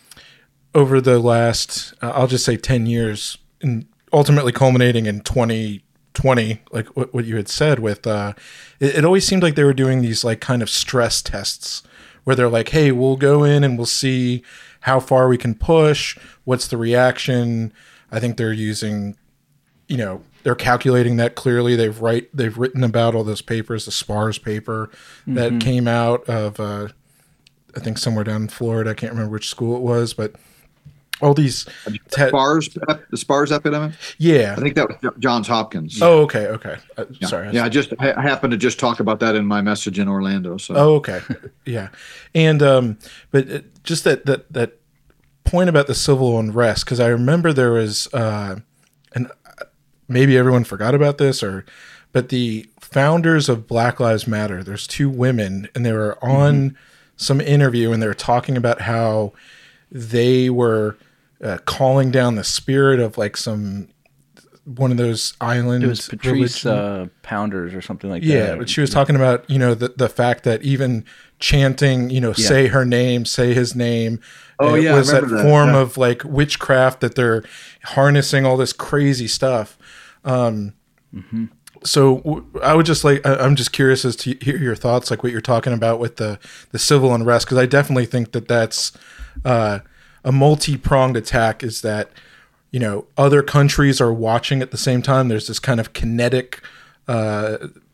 over the last, uh, I'll just say ten years, and ultimately culminating in twenty twenty, like what, what you had said with, uh, it, it always seemed like they were doing these like kind of stress tests where they're like, hey, we'll go in and we'll see how far we can push. What's the reaction? I think they're using, you know, they're calculating that clearly. They've write they've written about all those papers, the SPARS paper that mm-hmm. came out of, uh, I think somewhere down in Florida. I can't remember which school it was, but all these te- SPARS, the SPARS epidemic. Yeah, I think that was Johns Hopkins. Oh, okay, okay. Uh, yeah. Sorry. I yeah, I just I happened to just talk about that in my message in Orlando. So. Oh, okay. Yeah, and um, but just that that that point about the civil unrest, because I remember there was uh, and maybe everyone forgot about this, or but the founders of Black Lives Matter. There's two women, and they were on mm-hmm. some interview, and they were talking about how they were Uh, calling down the spirit of like some one of those island. It was Patrice uh, Pounders or something like yeah, that. Yeah, but she was talking about, you know, the the fact that even chanting, you know, yeah. say her name, say his name. Oh it yeah, was that, that form yeah. of like witchcraft that they're harnessing all this crazy stuff. Um, mm-hmm. So w- I would just like I, I'm just curious as to hear your thoughts, like what you're talking about with the the civil unrest, because I definitely think that that's. Uh, A multi-pronged attack is that, you know, other countries are watching at the same time. There's this kind of kinetic uh,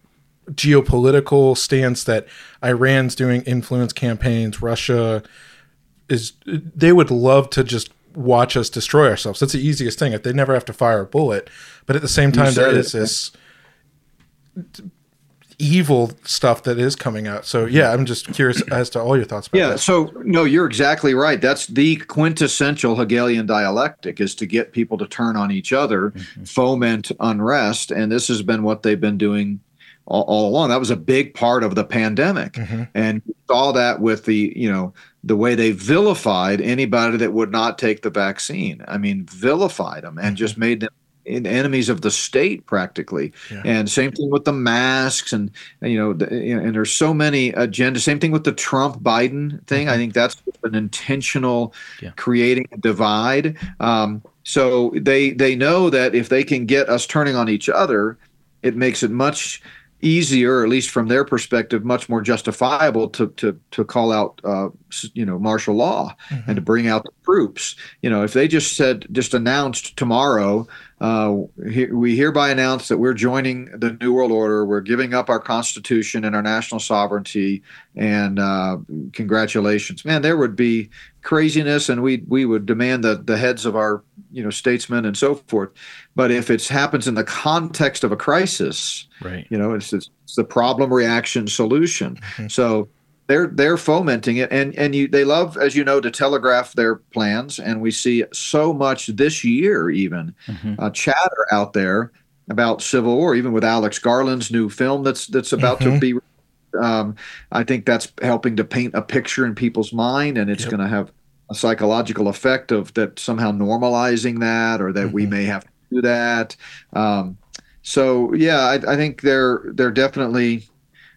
geopolitical stance that Iran's doing influence campaigns. Russia is, they would love to just watch us destroy ourselves. That's the easiest thing. If they never have to fire a bullet. But at the same time, there is this evil stuff that is coming out. So yeah, I'm just curious as to all your thoughts about yeah, that. So no, you're exactly right. That's the quintessential Hegelian dialectic, is to get people to turn on each other, mm-hmm. foment unrest. And this has been what they've been doing all, all along. That was a big part of the pandemic. Mm-hmm. And you saw that with the, you know, the way they vilified anybody that would not take the vaccine. I mean, vilified them and mm-hmm. just made them enemies of the state practically. Yeah. And same thing with the masks and, and you know, the, and there's so many agendas. Same thing with the Trump Biden thing. Mm-hmm. I think that's an intentional yeah. creating a divide. Um, so they, they know that if they can get us turning on each other, it makes it much easier, at least from their perspective, much more justifiable to to to call out, uh, you know, martial law mm-hmm. and to bring out the troops. You know, if they just said, just announced tomorrow, uh, he, we hereby announce that we're joining the New World Order, we're giving up our Constitution and our national sovereignty, and uh, congratulations, man, there would be craziness, and we we would demand the the heads of our, you know, statesmen and so forth. But if it happens in the context of a crisis, right, you know, it's, it's the problem, reaction, solution. Mm-hmm. So they're they're fomenting it, and and you they love, as you know, to telegraph their plans. And we see so much this year, even mm-hmm. uh, chatter out there about civil war, even with Alex Garland's new film that's that's about mm-hmm. to be. Um, I think that's helping to paint a picture in people's mind, and it's yep. going to have a psychological effect of that somehow normalizing that, or that mm-hmm. we may have to do that. Um, So yeah, I, I think they're they're definitely,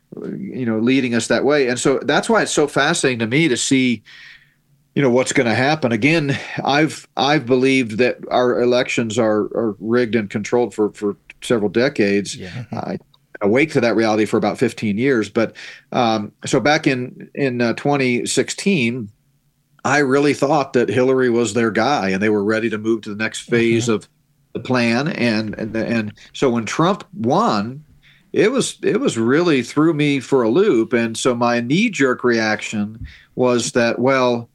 you know, leading us that way. And so that's why it's so fascinating to me to see, you know, what's going to happen. Again, I've I've believed that our elections are, are rigged and controlled for, for several decades. Yeah. I awake to that reality for about fifteen years. But um, so back in in uh, twenty sixteen, I really thought that Hillary was their guy, and they were ready to move to the next phase mm-hmm. of the plan. And and and so when Trump won, it was it was really threw me for a loop. And so my knee-jerk reaction was that, well,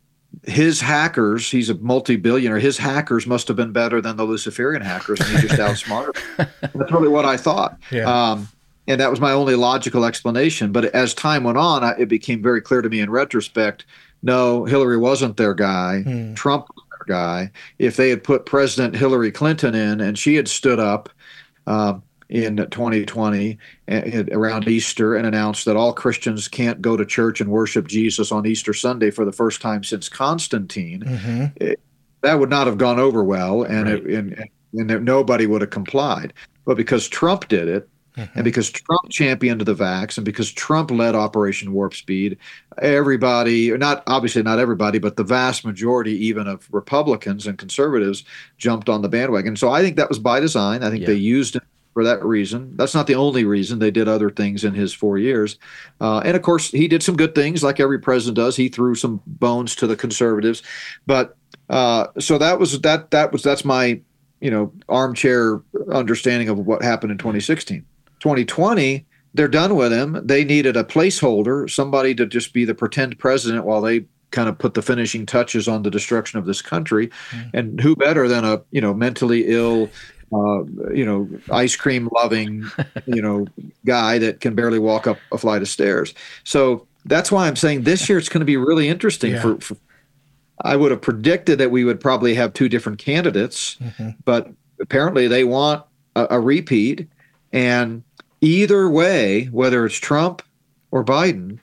his hackers, he's a multi-billionaire, his hackers must have been better than the Luciferian hackers, and he just outsmarted them. That's really what I thought. Yeah. Um, and that was my only logical explanation. But as time went on, I, it became very clear to me in retrospect, no, Hillary wasn't their guy. Hmm. Trump was their guy. If they had put President Hillary Clinton in and she had stood up uh, in twenty twenty uh, around Easter and announced that all Christians can't go to church and worship Jesus on Easter Sunday for the first time since Constantine, mm-hmm. it, that would not have gone over well, and, right. it, and, and, and nobody would have complied. But because Trump did it, mm-hmm. and because Trump championed the vax, and because Trump led Operation Warp Speed, everybody, or not obviously not everybody, but the vast majority even of Republicans and conservatives jumped on the bandwagon. So I think that was by design. I think yeah. they used it for that reason. That's not the only reason. They did other things in his four years. Uh, and of course, he did some good things like every president does. He threw some bones to the conservatives. But uh, so that was that that was that's my, you know, armchair understanding of what happened in twenty sixteen. twenty twenty, they're done with him. They needed a placeholder, somebody to just be the pretend president while they kind of put the finishing touches on the destruction of this country. Mm. And who better than a, you know, mentally ill, Uh, you know, ice cream loving, you know, guy that can barely walk up a flight of stairs. So that's why I'm saying this year it's going to be really interesting. Yeah. For, for I would have predicted that we would probably have two different candidates, mm-hmm. but apparently they want a, a repeat. And either way, whether it's Trump or Biden,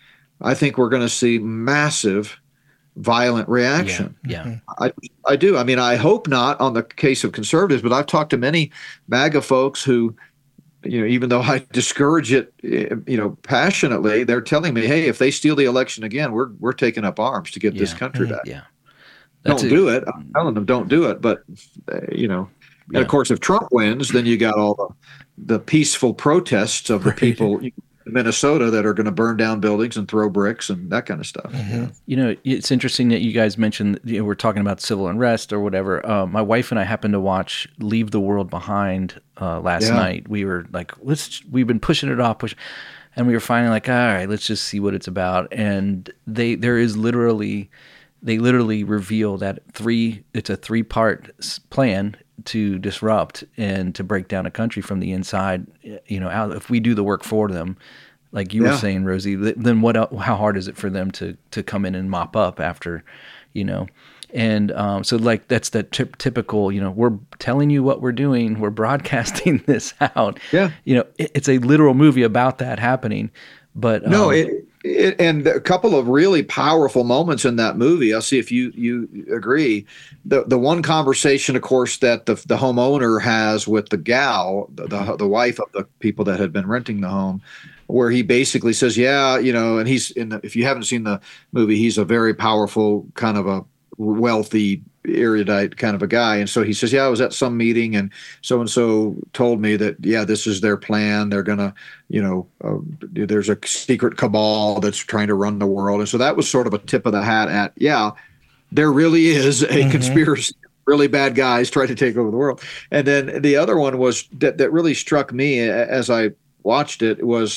I think we're going to see massive violent reaction. Yeah, yeah. I I do. I mean, I hope not on the case of conservatives, but I've talked to many MAGA folks who, you know, even though I discourage it, you know, passionately, they're telling me, hey, if they steal the election again, we're we're taking up arms to get yeah. this country back. Yeah. That's don't a, do it. I'm telling them don't do it. But, uh, you know, and yeah. of course, if Trump wins, then you got all the, the peaceful protests of the right. people Minnesota that are going to burn down buildings and throw bricks and that kind of stuff. Mm-hmm. You know, it's interesting that you guys mentioned, you know, we're talking about civil unrest or whatever. Uh, my wife and I happened to watch Leave the World Behind uh, last yeah. night. We were like, let's, we've been pushing it off, push, and we were finally like, all right, let's just see what it's about. And they, there is literally, they literally reveal that three, it's a three part plan to disrupt and to break down a country from the inside, you know, out. If we do the work for them, like you yeah. were saying, Rosie, then what? How hard is it for them to to come in and mop up after, you know? And um, so, like that's that t- typical, you know, we're telling you what we're doing, we're broadcasting this out. Yeah, you know, it, it's a literal movie about that happening. But no, um, it, it and a couple of really powerful moments in that movie. I'll see if you you agree. The the one conversation, of course, that the the homeowner has with the gal, the, the the wife of the people that had been renting the home, where he basically says, yeah, you know, and he's in the, if you haven't seen the movie, he's a very powerful kind of a wealthy, erudite kind of a guy. And so he says, yeah, I was at some meeting and so-and-so told me that, yeah, this is their plan. They're going to, you know, uh, there's a secret cabal that's trying to run the world. And so that was sort of a tip of the hat at, yeah, there really is a mm-hmm. conspiracy. Really bad guys trying to take over the world. And then the other one was that, that really struck me as I watched it was,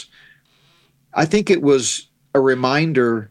I think it was a reminder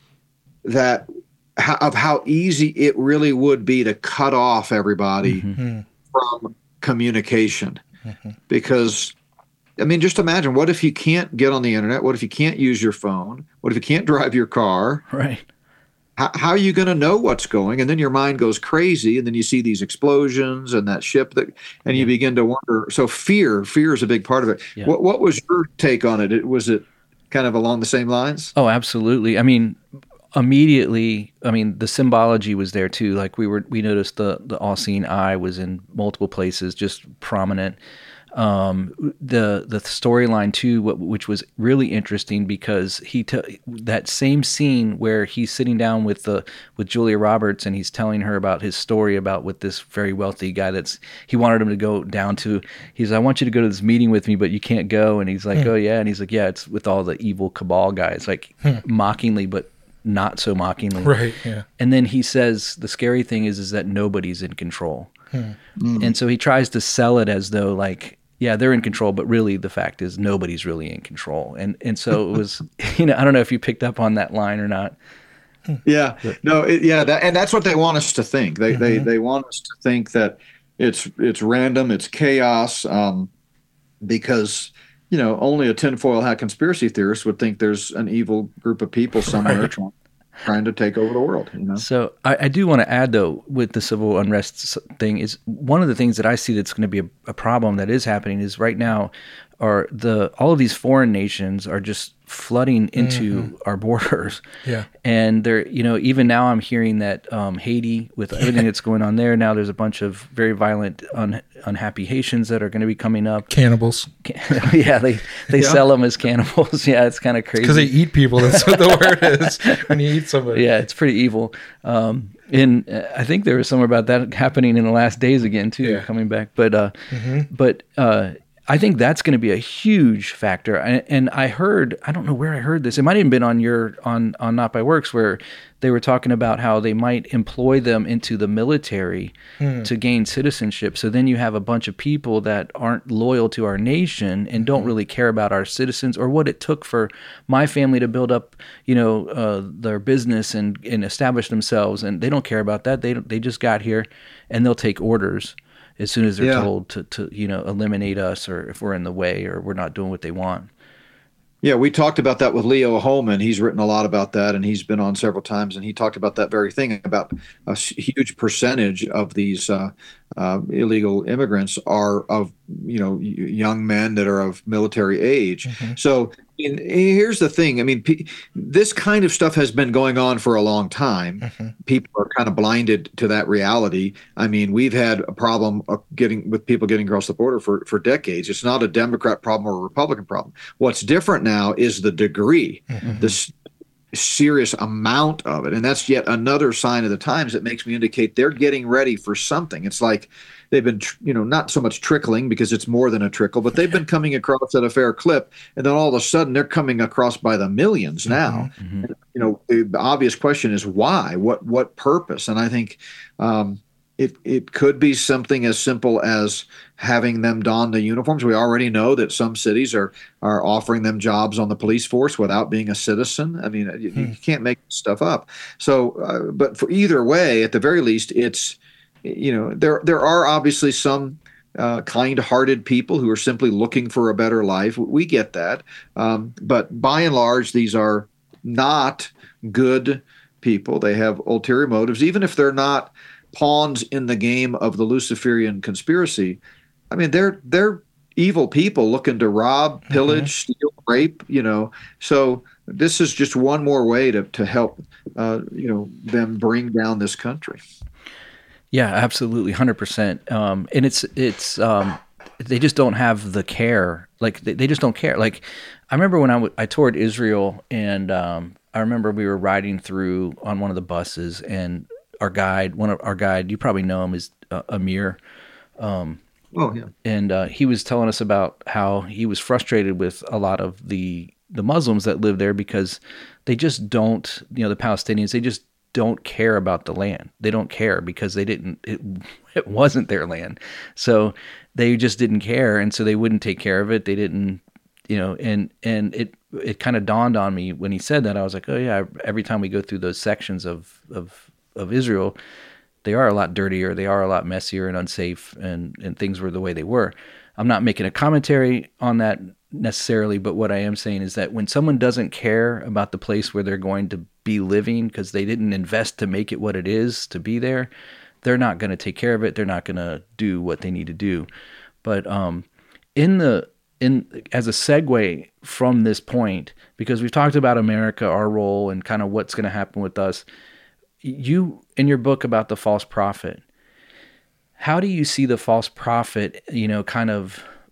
that of how easy it really would be to cut off everybody mm-hmm. from communication. Mm-hmm. Because, I mean, just imagine, what if you can't get on the internet? What if you can't use your phone? What if you can't drive your car? Right. How, how are you going to know what's going? And then your mind goes crazy, and then you see these explosions and that ship, that, and you yeah. begin to wonder. So fear, fear is a big part of it. Yeah. What, what was your take on it? it? Was it kind of along the same lines? Oh, absolutely. I mean, immediately, I mean, the symbology was there too. Like we were, we noticed the the all-seeing eye was in multiple places, just prominent. Um, the the storyline too, which was really interesting because he t- that same scene where he's sitting down with the with Julia Roberts and he's telling her about his story about with this very wealthy guy that's he wanted him to go down to. He's I want you to go to this meeting with me, but you can't go. And he's like, hmm. oh yeah, and he's like, yeah, it's with all the evil cabal guys, like hmm. mockingly, but not so mockingly. Right. Yeah. And then he says the scary thing is is that nobody's in control, hmm. mm. and so he tries to sell it as though like. Yeah, they're in control, but really the fact is nobody's really in control. And and so it was, you know, I don't know if you picked up on that line or not. Yeah, no, it, yeah, that, and that's what they want us to think. They mm-hmm. they they want us to think that it's it's random, it's chaos, um, because you know only a tinfoil hat conspiracy theorist would think there's an evil group of people somewhere right. trying. trying to take over the world. You know? So I, I do want to add, though, with the civil unrest thing, is one of the things that I see that's going to be a, a problem that is happening is right now are the all of these foreign nations are just flooding into mm-hmm. our borders. Yeah. And they're, you know, even now I'm hearing that um, Haiti, with everything that's going on there, now there's a bunch of very violent, un, unhappy Haitians that are going to be coming up. Cannibals. yeah, they, they yeah. sell them as cannibals. Yeah, it's kind of crazy. Because they eat people. That's what the word is when you eat somebody. Yeah, it's pretty evil. Um, and uh, I think there was somewhere about that happening in the last days again, too, yeah. coming back. But, uh, mm-hmm. but, uh, I think that's going to be a huge factor. And, and I heard, I don't know where I heard this. It might have been on your, on, on Not by Works, where they were talking about how they might employ them into the military hmm. to gain citizenship. So then you have a bunch of people that aren't loyal to our nation and don't really care about our citizens or what it took for my family to build up, you know, uh, their business and, and establish themselves. And they don't care about that. They they just got here and they'll take orders as soon as they're yeah. told to, to, you know, eliminate us or if we're in the way or we're not doing what they want. Yeah, we talked about that with Leo Holman. He's written a lot about that, and he's been on several times, and he talked about that very thing, about a huge percentage of these uh, uh, illegal immigrants are of, you know, young men that are of military age. Mm-hmm. So and here's the thing. I mean, p- this kind of stuff has been going on for a long time. Mm-hmm. People are kind of blinded to that reality. I mean, we've had a problem of getting with people getting across the border for, for decades. It's not a Democrat problem or a Republican problem. What's different now is the degree, mm-hmm. the s- serious amount of it. And that's yet another sign of the times that makes me indicate they're getting ready for something. It's like they've been, you know, not so much trickling because it's more than a trickle, but they've been coming across at a fair clip. And then all of a sudden they're coming across by the millions now. Mm-hmm. And, you know, the obvious question is why? What what purpose? And I think um, it it could be something as simple as having them don the uniforms. We already know that some cities are are offering them jobs on the police force without being a citizen. I mean, you, hmm. you can't make stuff up. So, uh, but for either way, at the very least, it's, you know, there there are obviously some uh, kind-hearted people who are simply looking for a better life. We get that. Um, but by and large, these are not good people. They have ulterior motives, even if they're not pawns in the game of the Luciferian conspiracy. I mean, they're they're evil people looking to rob, pillage, mm-hmm. steal, rape, you know. So this is just one more way to, to help, uh, you know, them bring down this country. Yeah, absolutely, one hundred percent. Um, and it's it's um, they just don't have the care. Like they, they just don't care. Like I remember when I, w- I toured Israel, and um, I remember we were riding through on one of the buses, and our guide, one of our guide, you probably know him, is uh, Amir. Um, oh yeah. And uh, he was telling us about how he was frustrated with a lot of the the Muslims that live there because they just don't, you know, the Palestinians, they just don't care about the land. They don't care because they didn't, it, it wasn't their land. So they just didn't care. And so they wouldn't take care of it. They didn't, you know, and, and it, it kind of dawned on me when he said that. I was like, oh yeah, every time we go through those sections of, of, of Israel, they are a lot dirtier. They are a lot messier and unsafe, and, and things were the way they were. I'm not making a commentary on that necessarily, but what I am saying is that when someone doesn't care about the place where they're going to be living because they didn't invest to make it what it is to be there, they're not going to take care of it. They're not going to do what they need to do. But um, in the in as a segue from this point, because we've talked about America, our role, and kind of what's going to happen with us, you in your book about the false prophet, how do you see the false prophet, you know, kind of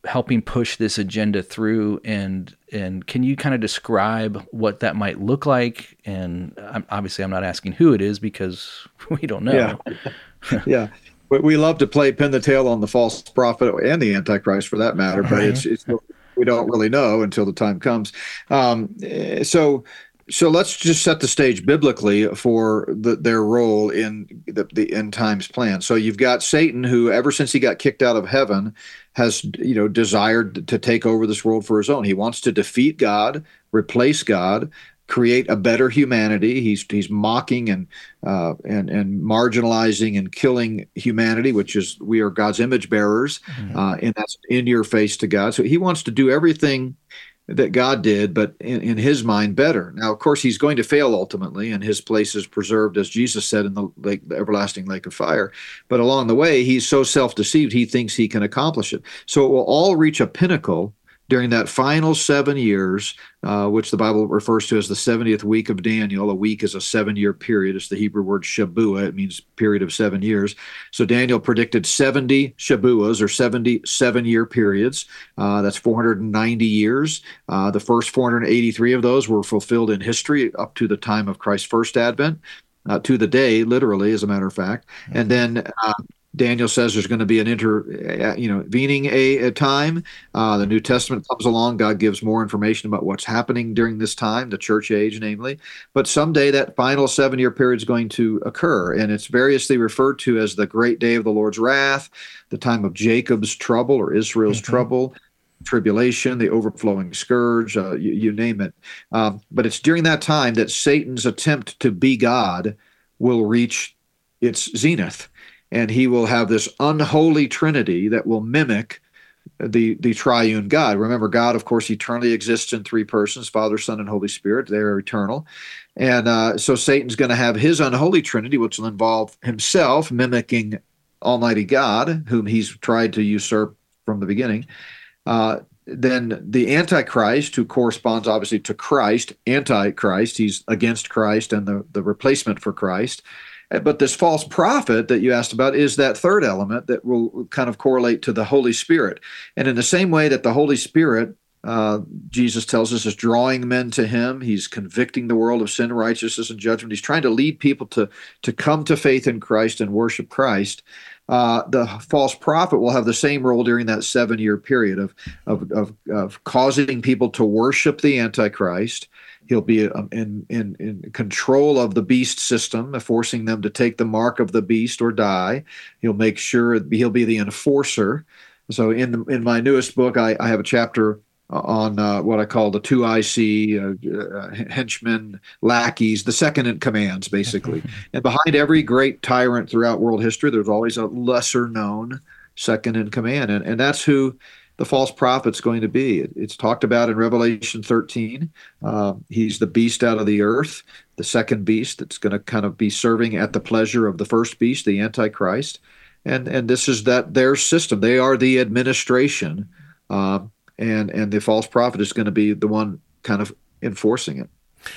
helping push this agenda through, and and can you kind of describe what that might look like? And I'm, obviously, I'm not asking who it is because we don't know. Yeah, yeah. We love to play pin the tail on the false prophet and the Antichrist, for that matter, but it's it's we don't really know until the time comes. Um, so. So let's just set the stage biblically for the, their role in the, the end times plan. So you've got Satan, who ever since he got kicked out of heaven has, you know, desired to take over this world for his own. He wants to defeat God, replace God, create a better humanity. He's he's mocking and uh, and and marginalizing and killing humanity, which is we are God's image bearers, mm-hmm. uh, and that's in your face to God. So he wants to do everything that God did, but in, in his mind better. Now, of course, he's going to fail ultimately, and his place is preserved, as Jesus said, in the lake, the everlasting lake of fire. But along the way, he's so self-deceived, he thinks he can accomplish it. So it will all reach a pinnacle during that final seven years, uh, which the Bible refers to as the seventieth week of Daniel. A week is a seven-year period. It's the Hebrew word Shabuah. It means period of seven years. So Daniel predicted seventy Shabuahs, or seventy seven-year periods. Uh, that's four hundred ninety years. Uh, the first four hundred eighty-three of those were fulfilled in history up to the time of Christ's first advent, uh, to the day, literally, as a matter of fact. Mm-hmm. And then uh, Daniel says there's going to be an inter, you know, vening a, a time. Uh, the New Testament comes along. God gives more information about what's happening during this time, the church age, namely. But someday that final seven-year period is going to occur, and it's variously referred to as the great day of the Lord's wrath, the time of Jacob's trouble or Israel's mm-hmm. trouble, tribulation, the overflowing scourge, uh, you, you name it. Um, but it's during that time that Satan's attempt to be God will reach its zenith. And he will have this unholy trinity that will mimic the the triune God. Remember, God, of course, eternally exists in three persons, Father, Son, and Holy Spirit. They are eternal. And uh, so Satan's going to have his unholy trinity, which will involve himself mimicking Almighty God, whom he's tried to usurp from the beginning. Uh, then the Antichrist, who corresponds obviously to Christ, Antichrist, he's against Christ and the, the replacement for Christ. But this false prophet that you asked about is that third element that will kind of correlate to the Holy Spirit. And in the same way that the Holy Spirit, uh, Jesus tells us, is drawing men to him, he's convicting the world of sin, righteousness, and judgment. He's trying to lead people to, to come to faith in Christ and worship Christ. Uh, the false prophet will have the same role during that seven-year period of, of, of, of causing people to worship the Antichrist. He'll be in, in, in control of the beast system, forcing them to take the mark of the beast or die. He'll make sure he'll be the enforcer. So in the, in my newest book, I, I have a chapter on uh, what I call the two I C, uh, uh, henchmen, lackeys, the second in commands, basically. And behind every great tyrant throughout world history, there's always a lesser known second in command. And, and that's who the false prophet's going to be. It, it's talked about in Revelation thirteen. Uh, he's the beast out of the earth, the second beast that's going to kind of be serving at the pleasure of the first beast, the Antichrist. And and this is that their system. They are the administration, uh, and and the false prophet is going to be the one kind of enforcing it.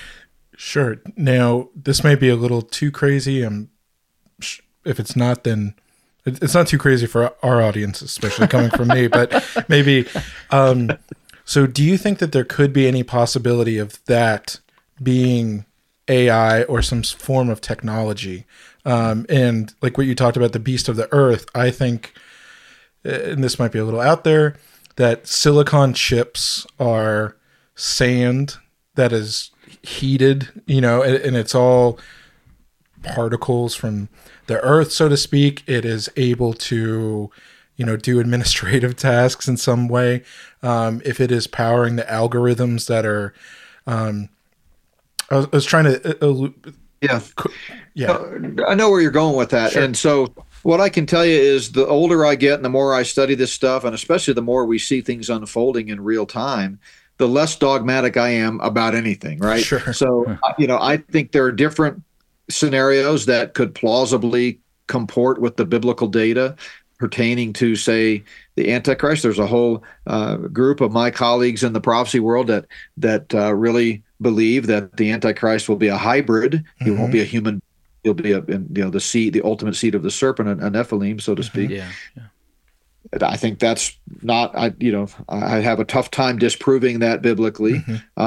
Sure. Now, this may be a little too crazy. Um, if it's not, then it's not too crazy for our audience, especially coming from me, but maybe. Um, so do you think that there could be any possibility of that being A I or some form of technology? Um, and like what you talked about, the beast of the earth, I think, and this might be a little out there, that silicon chips are sand that is heated, you know, and, and it's all particles from the earth, so to speak. It is able to, you know, do administrative tasks in some way. Um, if it is powering the algorithms that are, um, I was, I was trying to, uh, yeah, yeah, uh, I know where you're going with that. Sure. And so what I can tell you is the older I get and the more I study this stuff, and especially the more we see things unfolding in real time, the less dogmatic I am about anything, right? Sure. So, you know, I think there are different scenarios that could plausibly comport with the biblical data pertaining to, say, the Antichrist. There's a whole uh, group of my colleagues in the prophecy world that that uh, really believe that the Antichrist will be a hybrid. He mm-hmm. won't be a human. He'll be a, you know, the seed, the ultimate seed of the serpent, a, a Nephilim, so to speak. Yeah. yeah. I think that's not, I, you know, I have a tough time disproving that biblically. Mm-hmm. Uh,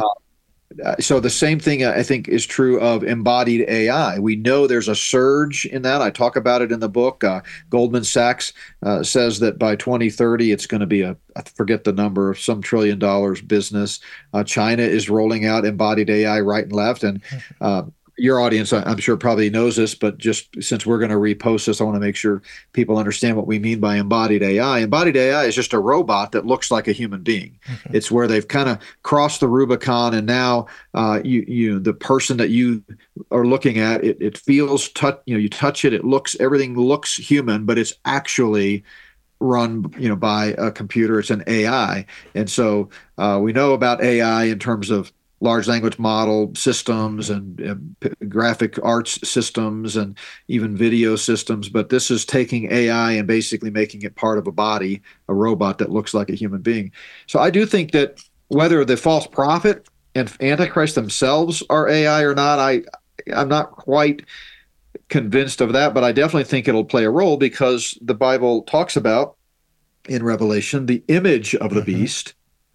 so the same thing I think is true of embodied A I. We know there's a surge in that. I talk about it in the book. Uh, Goldman Sachs uh, says that by twenty thirty, it's going to be a, I forget the number, some trillion dollars business. Uh, China is rolling out embodied A I right and left. And uh, your audience, I'm sure, probably knows this, but just since we're going to repost this, I want to make sure people understand what we mean by embodied A I. Embodied A I is just a robot that looks like a human being. Mm-hmm. It's where they've kind of crossed the Rubicon, and now uh, you you the person that you are looking at, it it feels touch, you know, you touch it, it looks, everything looks human, but it's actually run, you know, by a computer. It's an A I, and so uh, we know about A I in terms of large language model systems and, and graphic arts systems and even video systems. But this is taking A I and basically making it part of a body, a robot that looks like a human being. So I do think that whether the false prophet and Antichrist themselves are A I or not, I, I'm not quite convinced of that, but I definitely think it'll play a role because the Bible talks about in Revelation the image of the mm-hmm. beast.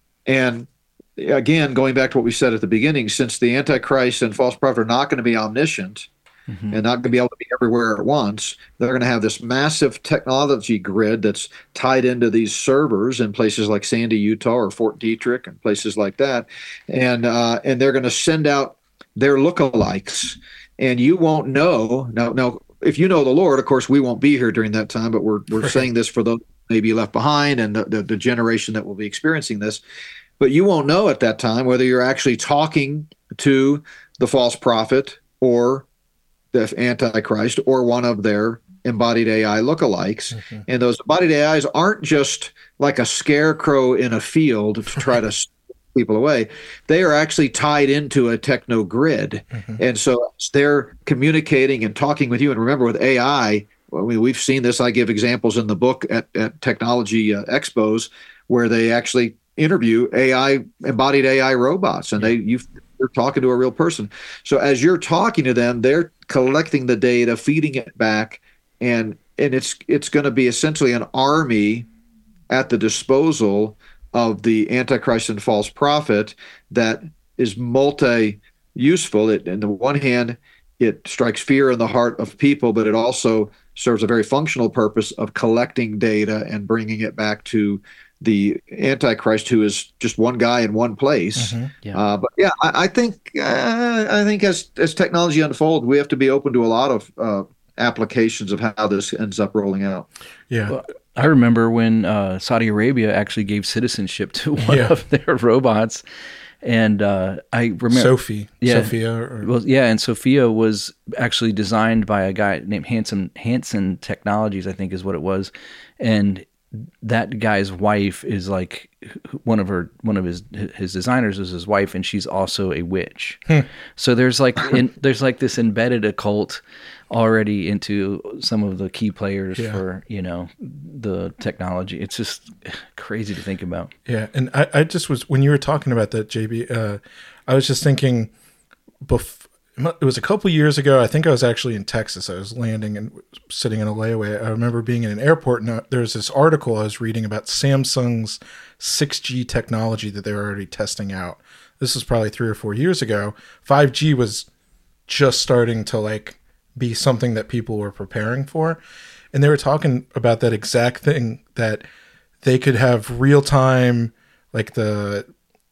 And again, going back to what we said at the beginning, since the Antichrist and false prophet are not going to be omniscient mm-hmm. and not going to be able to be everywhere at once, they're going to have this massive technology grid that's tied into these servers in places like Sandy, Utah, or Fort Detrick, and places like that, and uh, and they're going to send out their lookalikes, and you won't know. Now, now, if you know the Lord, of course, we won't be here during that time, but we're we're saying this for those who may be left behind and the, the, the generation that will be experiencing this. But you won't know at that time whether you're actually talking to the false prophet or the Antichrist or one of their embodied A I lookalikes. Mm-hmm. And those embodied A Is aren't just like a scarecrow in a field to try to scare people away. They are actually tied into a techno grid. Mm-hmm. And so they're communicating and talking with you. And remember, with A I, I mean, we've seen this. I give examples in the book at, at technology uh, expos where they actually interview A I, embodied A I robots, and they you you're talking to a real person. So as you're talking to them, they're collecting the data, feeding it back, and and it's it's going to be essentially an army at the disposal of the Antichrist and false prophet that is multi-useful. It, on the one hand, it strikes fear in the heart of people, but it also serves a very functional purpose of collecting data and bringing it back to the Antichrist, who is just one guy in one place. Mm-hmm. Yeah. Uh, but yeah, I, I think uh, I think as as technology unfolds, we have to be open to a lot of uh, applications of how this ends up rolling out. Yeah. Well, I remember when uh, Saudi Arabia actually gave citizenship to one yeah. of their robots. And uh, I remember Sophie, yeah, Sophia, or... well, yeah, and Sophia was actually designed by a guy named Hanson Hanson Technologies, I think is what it was, and that guy's wife is like one of her one of his his designers is his wife, and she's also a witch. Hmm. So there's like in, there's like this embedded occult already into some of the key players yeah. for, you know, the technology. It's just crazy to think about. Yeah, and I, I just was when you were talking about that, J B, uh, I was just thinking, bef- it was a couple years ago. I think I was actually in Texas. I was landing and sitting in a layaway. I remember being in an airport, and there was this article I was reading about Samsung's six G technology that they were already testing out. This was probably three or four years ago. five G was just starting to like be something that people were preparing for. And they were talking about that exact thing, that they could have real time, like the,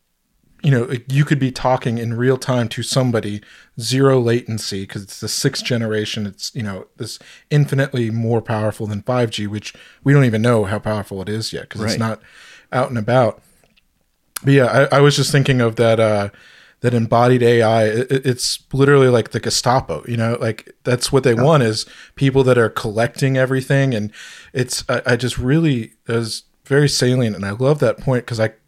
you know, you could be talking in real time to somebody, zero latency, because it's the sixth generation. It's, you know, this infinitely more powerful than five G, which we don't even know how powerful it is yet because right. it's not out and about. But yeah, I, I was just thinking of that, uh, that embodied A I. It, it's literally like the Gestapo, you know, like that's what they yeah. want, is people that are collecting everything. And it's, I, I just really, it was very salient. And I love that point because I,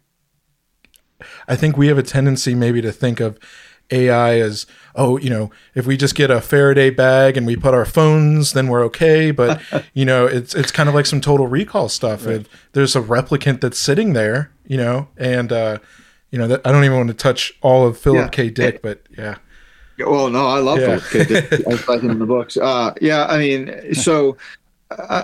I think we have a tendency maybe to think of A I as, oh, you know, if we just get a Faraday bag and we put our phones, then we're okay. But, you know, it's it's kind of like some Total Recall stuff. Right. There's a replicant that's sitting there, you know, and, uh, you know, that I don't even want to touch all of Philip yeah. K. Dick, but yeah. Well, no, I love yeah. Philip K. Dick. I like him in the books. Uh, yeah, I mean, so... Uh,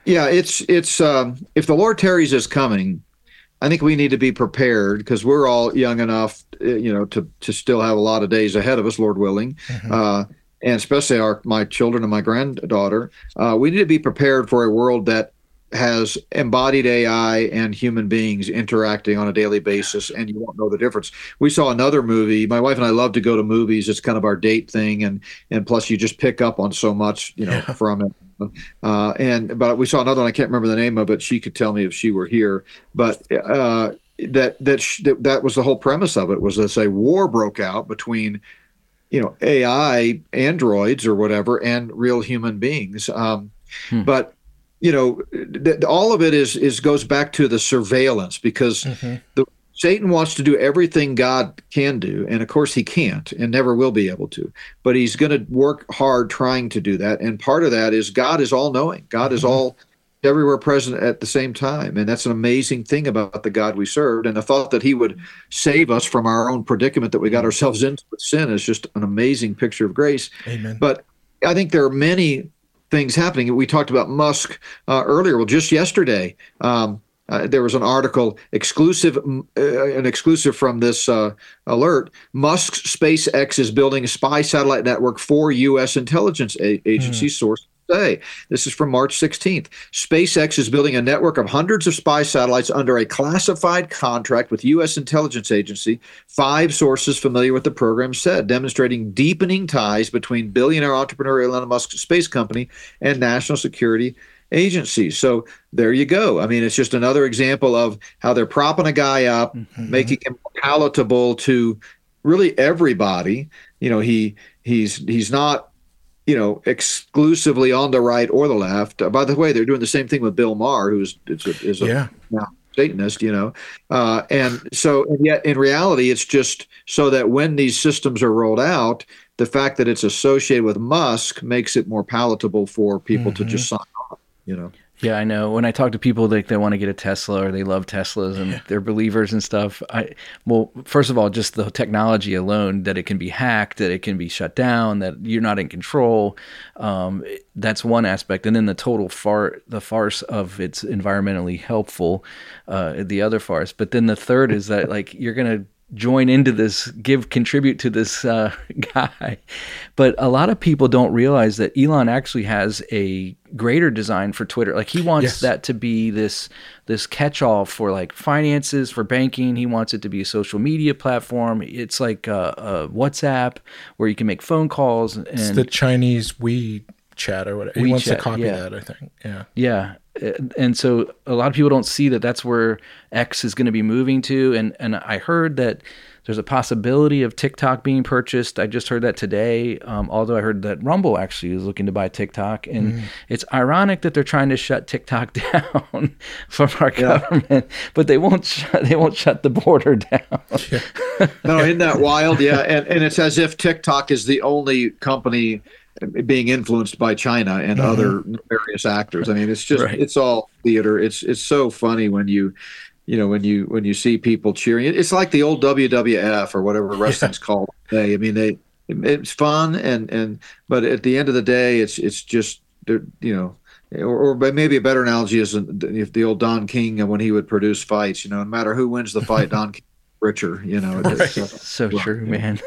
Yeah, it's it's um, if the Lord tarries is coming, I think we need to be prepared because we're all young enough, you know, to to still have a lot of days ahead of us, Lord willing, mm-hmm. uh, and especially our my children and my granddaughter. Uh, we need to be prepared for a world that has embodied A I and human beings interacting on a daily basis, and you won't know the difference. We saw another movie. My wife and I love to go to movies. It's kind of our date thing, and and plus you just pick up on so much, you know, yeah. from it. Uh, and but we saw another one. I can't remember the name of it. She could tell me if she were here. But uh, that that, sh- that that was the whole premise of it. Was that a war broke out between, you know, A I androids or whatever and real human beings. Um, hmm. But you know, th- all of it is is goes back to the surveillance because mm-hmm. the Satan wants to do everything God can do, and of course he can't and never will be able to. But he's going to work hard trying to do that, and part of that is God is all-knowing. God mm-hmm. is all everywhere present at the same time, and that's an amazing thing about the God we served. And the thought that he would save us from our own predicament that we got ourselves into with sin is just an amazing picture of grace. Amen. But I think there are many things happening. We talked about Musk uh, earlier. Well, just yesterday, um, uh, there was an article exclusive, uh, an exclusive from this uh, alert. Musk's SpaceX is building a spy satellite network for U S intelligence a- agency mm. source. Say. This is from March sixteenth. SpaceX is building a network of hundreds of spy satellites under a classified contract with U S intelligence agency, five sources familiar with the program said, demonstrating deepening ties between billionaire entrepreneur Elon Musk's space company and national security agencies. So there you go. I mean, it's just another example of how they're propping a guy up, mm-hmm. making him palatable to really everybody. You know, he he's he's not you know, exclusively on the right or the left. Uh, by the way, they're doing the same thing with Bill Maher, who's is a, is a yeah. now Satanist, you know. Uh, and so, and yet in reality, it's just so that when these systems are rolled out, the fact that it's associated with Musk makes it more palatable for people mm-hmm. to just sign on, you know. Yeah, I know. When I talk to people like they want to get a Tesla or they love Teslas and yeah. they're believers and stuff, I well, first of all, just the technology alone, that it can be hacked, that it can be shut down, that you're not in control. Um, that's one aspect, and then the total far the farce of it's environmentally helpful, uh, the other farce. But then the third is that like you're gonna join into this, give, contribute to this uh, guy. But a lot of people don't realize that Elon actually has a greater design for Twitter. Like he wants yes. that to be this this catch-all for like finances, for banking. He wants it to be a social media platform. It's like a, a WhatsApp where you can make phone calls. And it's the Chinese WeChat or whatever. He WeChat, wants to copy yeah. that, I think. Yeah. Yeah. And so a lot of people don't see that that's where X is going to be moving to. And, and I heard that there's a possibility of TikTok being purchased. I just heard that today, um, although I heard that Rumble actually is looking to buy TikTok. And mm. it's ironic that they're trying to shut TikTok down from our yeah. government, but they won't shut, they won't shut the border down. Yeah. No, isn't that wild? Yeah, and, and it's as if TikTok is the only company being influenced by China and mm-hmm. other various actors. I mean, it's just right. it's all theater. It's it's so funny when you, you know, when you when you see people cheering. It's like the old W W F or whatever wrestling's yeah. called today. I mean, they it's fun and and but at the end of the day, it's it's just you know. Or, or maybe a better analogy is if the old Don King when he would produce fights. You know, no matter who wins the fight, Don King. Richer, you know. Right. So, so well, true, yeah. man.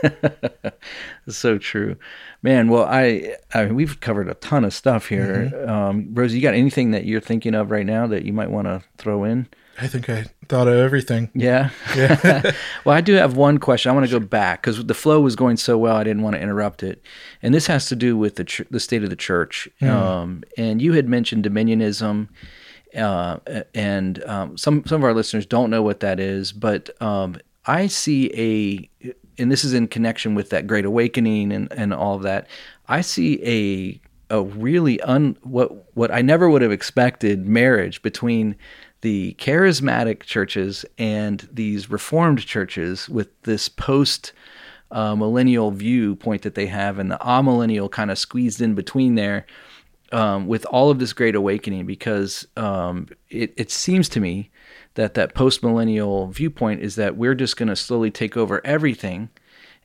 So true, man. Well, I, I mean, we've covered a ton of stuff here. Mm-hmm. Um, Rosie, you got anything that you're thinking of right now that you might want to throw in? I think I thought of everything. Yeah. Yeah. Well, I do have one question. I want to go back because the flow was going so well. I didn't want to interrupt it. And this has to do with the ch- the state of the church. Mm. Um, and you had mentioned dominionism. Uh, and um, some some of our listeners don't know what that is, but um, I see a, and this is in connection with that Great Awakening and, and all of that. I see a a really un what what I never would have expected marriage between the charismatic churches and these Reformed churches with this post uh, millennial viewpoint that they have, and the amillennial kind of squeezed in between there. Um, with all of this Great Awakening, because um, it, it seems to me that that post-millennial viewpoint is that we're just going to slowly take over everything,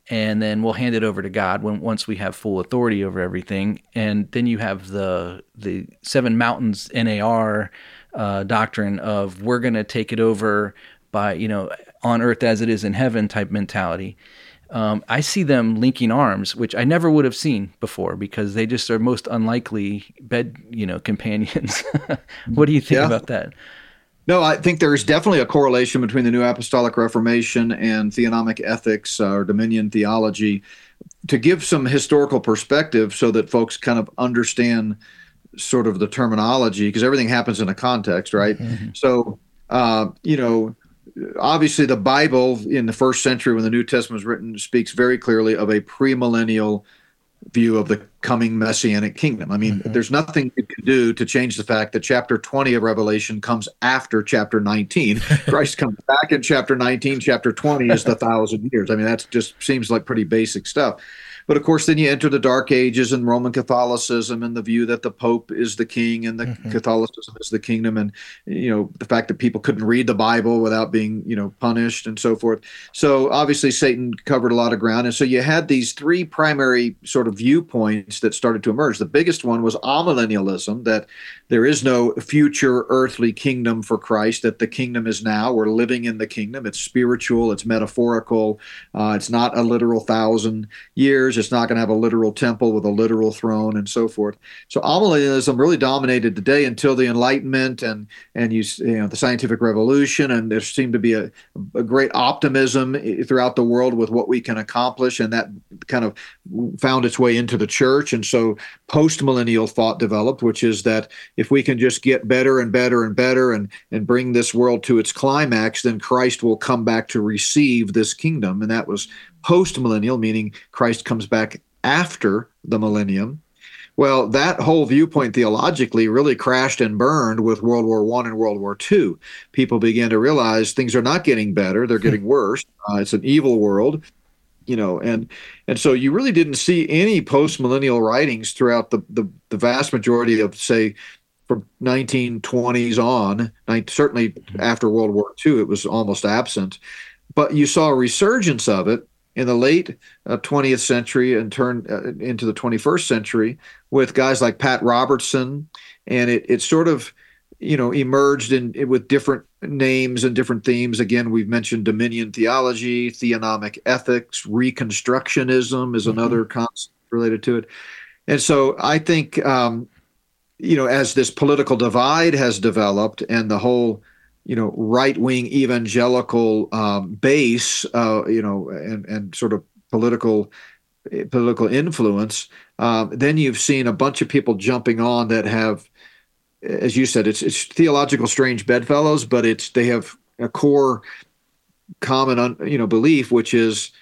and then we'll hand it over to God when once we have full authority over everything. And then you have the the Seven Mountains N A R uh, doctrine of we're going to take it over by, you know, on earth as it is in heaven type mentality. Um, I see them linking arms, which I never would have seen before because they just are most unlikely bed, you know, companions. What do you think Yeah. about that? No, I think there is definitely a correlation between the New Apostolic Reformation and theonomic ethics uh, or dominion theology. To give some historical perspective so that folks kind of understand sort of the terminology, because everything happens in a context, right? Mm-hmm. So, uh, you know, obviously the Bible in the first century when the New Testament was written speaks very clearly of a premillennial view of the coming messianic kingdom. I mean, mm-hmm. there's nothing you can do to change the fact that chapter twenty of Revelation comes after chapter nineteen. Christ comes back in chapter nineteen. Chapter twenty is the thousand years. I mean, that just seems like pretty basic stuff. But of course, then you enter the Dark Ages and Roman Catholicism and the view that the Pope is the king and the mm-hmm. Catholicism is the kingdom, and you know the fact that people couldn't read the Bible without being you know punished and so forth. So obviously, Satan covered a lot of ground, and so you had these three primary sort of viewpoints that started to emerge. The biggest one was amillennialism, that there is no future earthly kingdom for Christ, that the kingdom is now. We're living in the kingdom. It's spiritual. It's metaphorical. Uh, it's not a literal thousand years. It's not going to have a literal temple with a literal throne and so forth. So amillennialism really dominated the day until the Enlightenment and and you, you know the scientific revolution, and there seemed to be a, a great optimism throughout the world with what we can accomplish, and that kind of found its way into the church. And so post-millennial thought developed, which is that if we can just get better and better and better and and bring this world to its climax, then Christ will come back to receive this kingdom. And that was post-millennial, meaning Christ comes back after the millennium. Well, that whole viewpoint theologically really crashed and burned with World War One and World War Two. People began to realize things are not getting better; they're getting worse. Uh, it's an evil world, you know, and and so you really didn't see any post-millennial writings throughout the the, the vast majority of, say, from nineteen twenties on. Certainly after World War Two, it was almost absent. But you saw a resurgence of it in the late uh, twentieth century and turned uh, into the twenty-first century with guys like Pat Robertson, and it it sort of you know emerged in with different names and different themes. Again, we've mentioned dominion theology, theonomic ethics, reconstructionism is another mm-hmm. concept related to it, and so I think um, you know as this political divide has developed and the whole you know, right-wing evangelical um, base, uh, you know, and, and sort of political political influence, um, then you've seen a bunch of people jumping on that have, as you said, it's it's theological strange bedfellows, but it's they have a core common, you know, belief, which is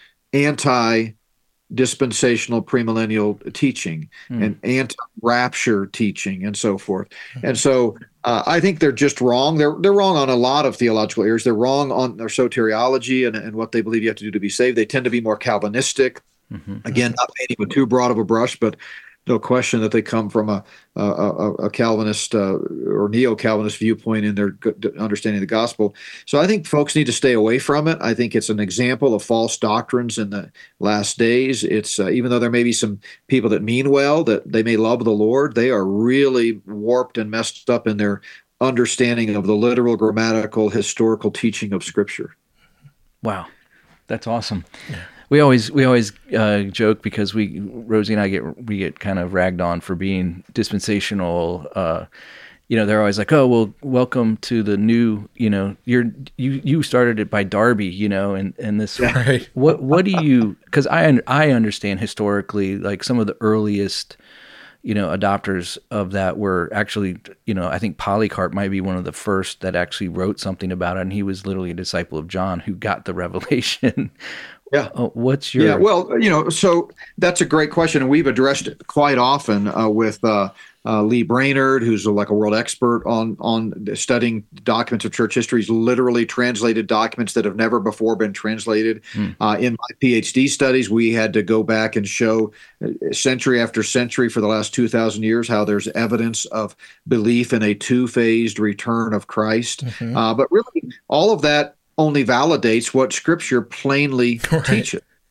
anti dispensational premillennial teaching mm. and anti-rapture teaching and so forth. Mm-hmm. And so uh, I think they're just wrong. They're they're wrong on a lot of theological areas. They're wrong on their soteriology and, and what they believe you have to do to be saved. They tend to be more Calvinistic. Mm-hmm. Again, not painting with too broad of a brush, but no question that they come from a a, a Calvinist uh, or neo-Calvinist viewpoint in their understanding of the gospel. So I think folks need to stay away from it. I think it's an example of false doctrines in the last days. It's uh, even though there may be some people that mean well, that they may love the Lord, they are really warped and messed up in their understanding of the literal, grammatical, historical teaching of Scripture. Wow, that's awesome. Yeah. We always we always uh, joke because we Rosie and I get we get kind of ragged on for being dispensational. Uh, you know, they're always like, "Oh, well, welcome to the new." You know, you're you you started it by Darby. You know, and and this. Right. What what do you? Because I I understand historically, like some of the earliest, you know, adopters of that were actually, you know, I think Polycarp might be one of the first that actually wrote something about it, and he was literally a disciple of John who got the revelation. Yeah. Uh, what's your? Yeah. Well, you know, so that's a great question, and we've addressed it quite often uh, with uh, uh, Lee Brainerd, who's a, like a world expert on on studying documents of church history. He's literally translated documents that have never before been translated. Hmm. Uh, in my PhD studies, we had to go back and show century after century for the last two thousand years how there's evidence of belief in a two-phased return of Christ. Mm-hmm. Uh, but really, all of that only validates what Scripture plainly right. teaches.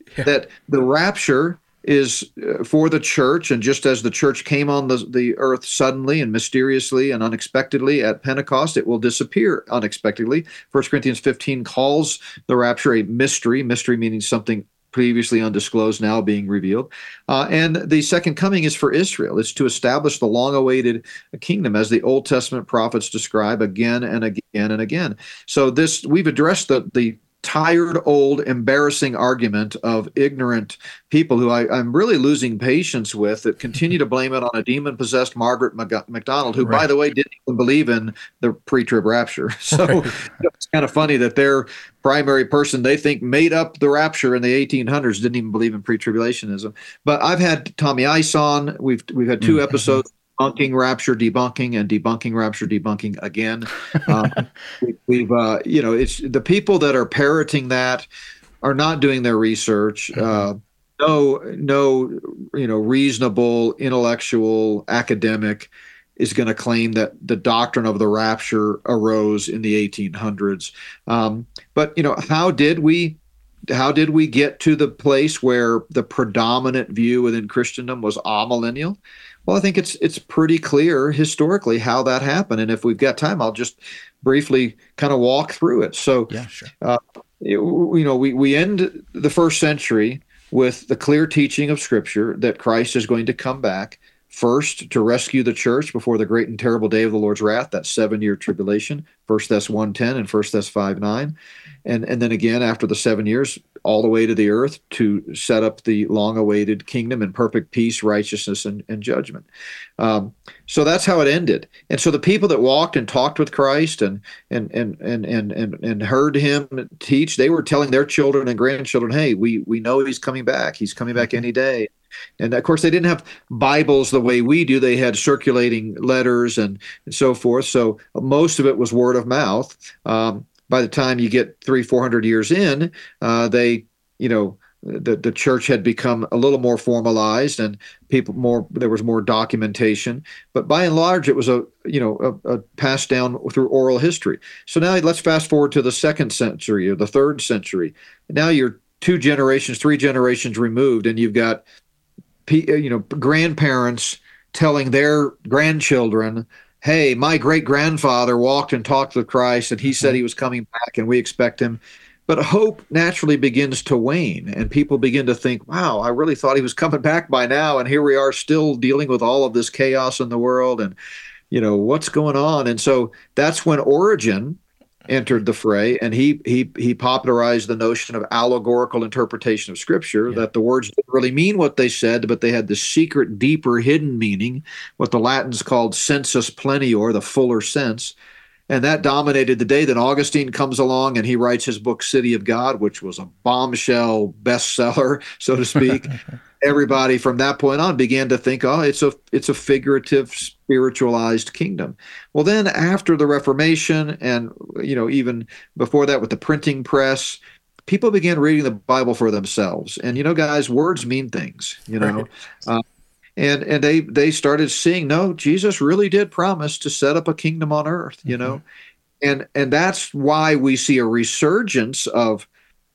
yeah. that the rapture is uh, for the church, and just as the church came on the, the earth suddenly and mysteriously and unexpectedly at Pentecost, it will disappear unexpectedly. First Corinthians fifteen calls the rapture a mystery, mystery meaning something previously undisclosed now being revealed. Uh, and the second coming is for Israel. It's to establish the long-awaited kingdom, as the Old Testament prophets describe again and again and again. So this, we've addressed the, the tired, old, embarrassing argument of ignorant people who I, I'm really losing patience with, that continue to blame it on a demon-possessed Margaret MacDonald, who, right. by the way, didn't even believe in the pre-trib rapture. So right. it's kind of funny that their primary person they think made up the rapture in the eighteen hundreds didn't even believe in pre-tribulationism. But I've had Tommy Ice on. We've we've had two mm-hmm. episodes. Debunking rapture, debunking, and debunking rapture, debunking again. Um, we, we've, uh, you know, it's the people that are parroting that are not doing their research. Uh, no, no, you know, reasonable, intellectual, academic is going to claim that the doctrine of the rapture arose in the eighteen hundreds. Um, but you know, how did we? How did we get to the place where the predominant view within Christendom was amillennial? Well, I think it's it's pretty clear historically how that happened, and if we've got time, I'll just briefly kind of walk through it. So, yeah, sure. uh, you, you know, we we end the first century with the clear teaching of Scripture that Christ is going to come back first to rescue the church before the great and terrible day of the Lord's wrath, that seven-year tribulation, First Thess one ten and First Thess five nine, and and then again after the seven years, all the way to the earth to set up the long-awaited kingdom in perfect peace, righteousness, and, and judgment. Um, so that's how it ended. And so the people that walked and talked with Christ and and and and and and, and heard him teach, they were telling their children and grandchildren, "Hey, we we know he's coming back. He's coming back any day." And of course, they didn't have Bibles the way we do. They had circulating letters and, and so forth. So most of it was word of mouth. Um, by the time you get three, four hundred years in, uh, they, you know, the the church had become a little more formalized, and people more. There was more documentation. But by and large, it was a you know a, a passed down through oral history. So now let's fast forward to the second century or the third century. Now you're two generations, three generations removed, and you've got you know, grandparents telling their grandchildren, "Hey, my great grandfather walked and talked with Christ, and he said he was coming back, and we expect him." But hope naturally begins to wane, and people begin to think, "Wow, I really thought he was coming back by now, and here we are still dealing with all of this chaos in the world, and you know what's going on." And so that's when Origen entered the fray, and he he he popularized the notion of allegorical interpretation of Scripture, yeah. that the words didn't really mean what they said, but they had the secret, deeper, hidden meaning, what the Latins called sensus plenior, the fuller sense. And that dominated the day. Then Augustine comes along and he writes his book, City of God, which was a bombshell bestseller, so to speak. Everybody from that point on began to think, oh, it's a it's a figurative, spiritualized kingdom. Well, then after the Reformation, and you know even before that with the printing press, people began reading the Bible for themselves. And you know, guys, words mean things. You know, right. uh, and and they they started seeing, no, Jesus really did promise to set up a kingdom on earth. You mm-hmm. know, and and that's why we see a resurgence of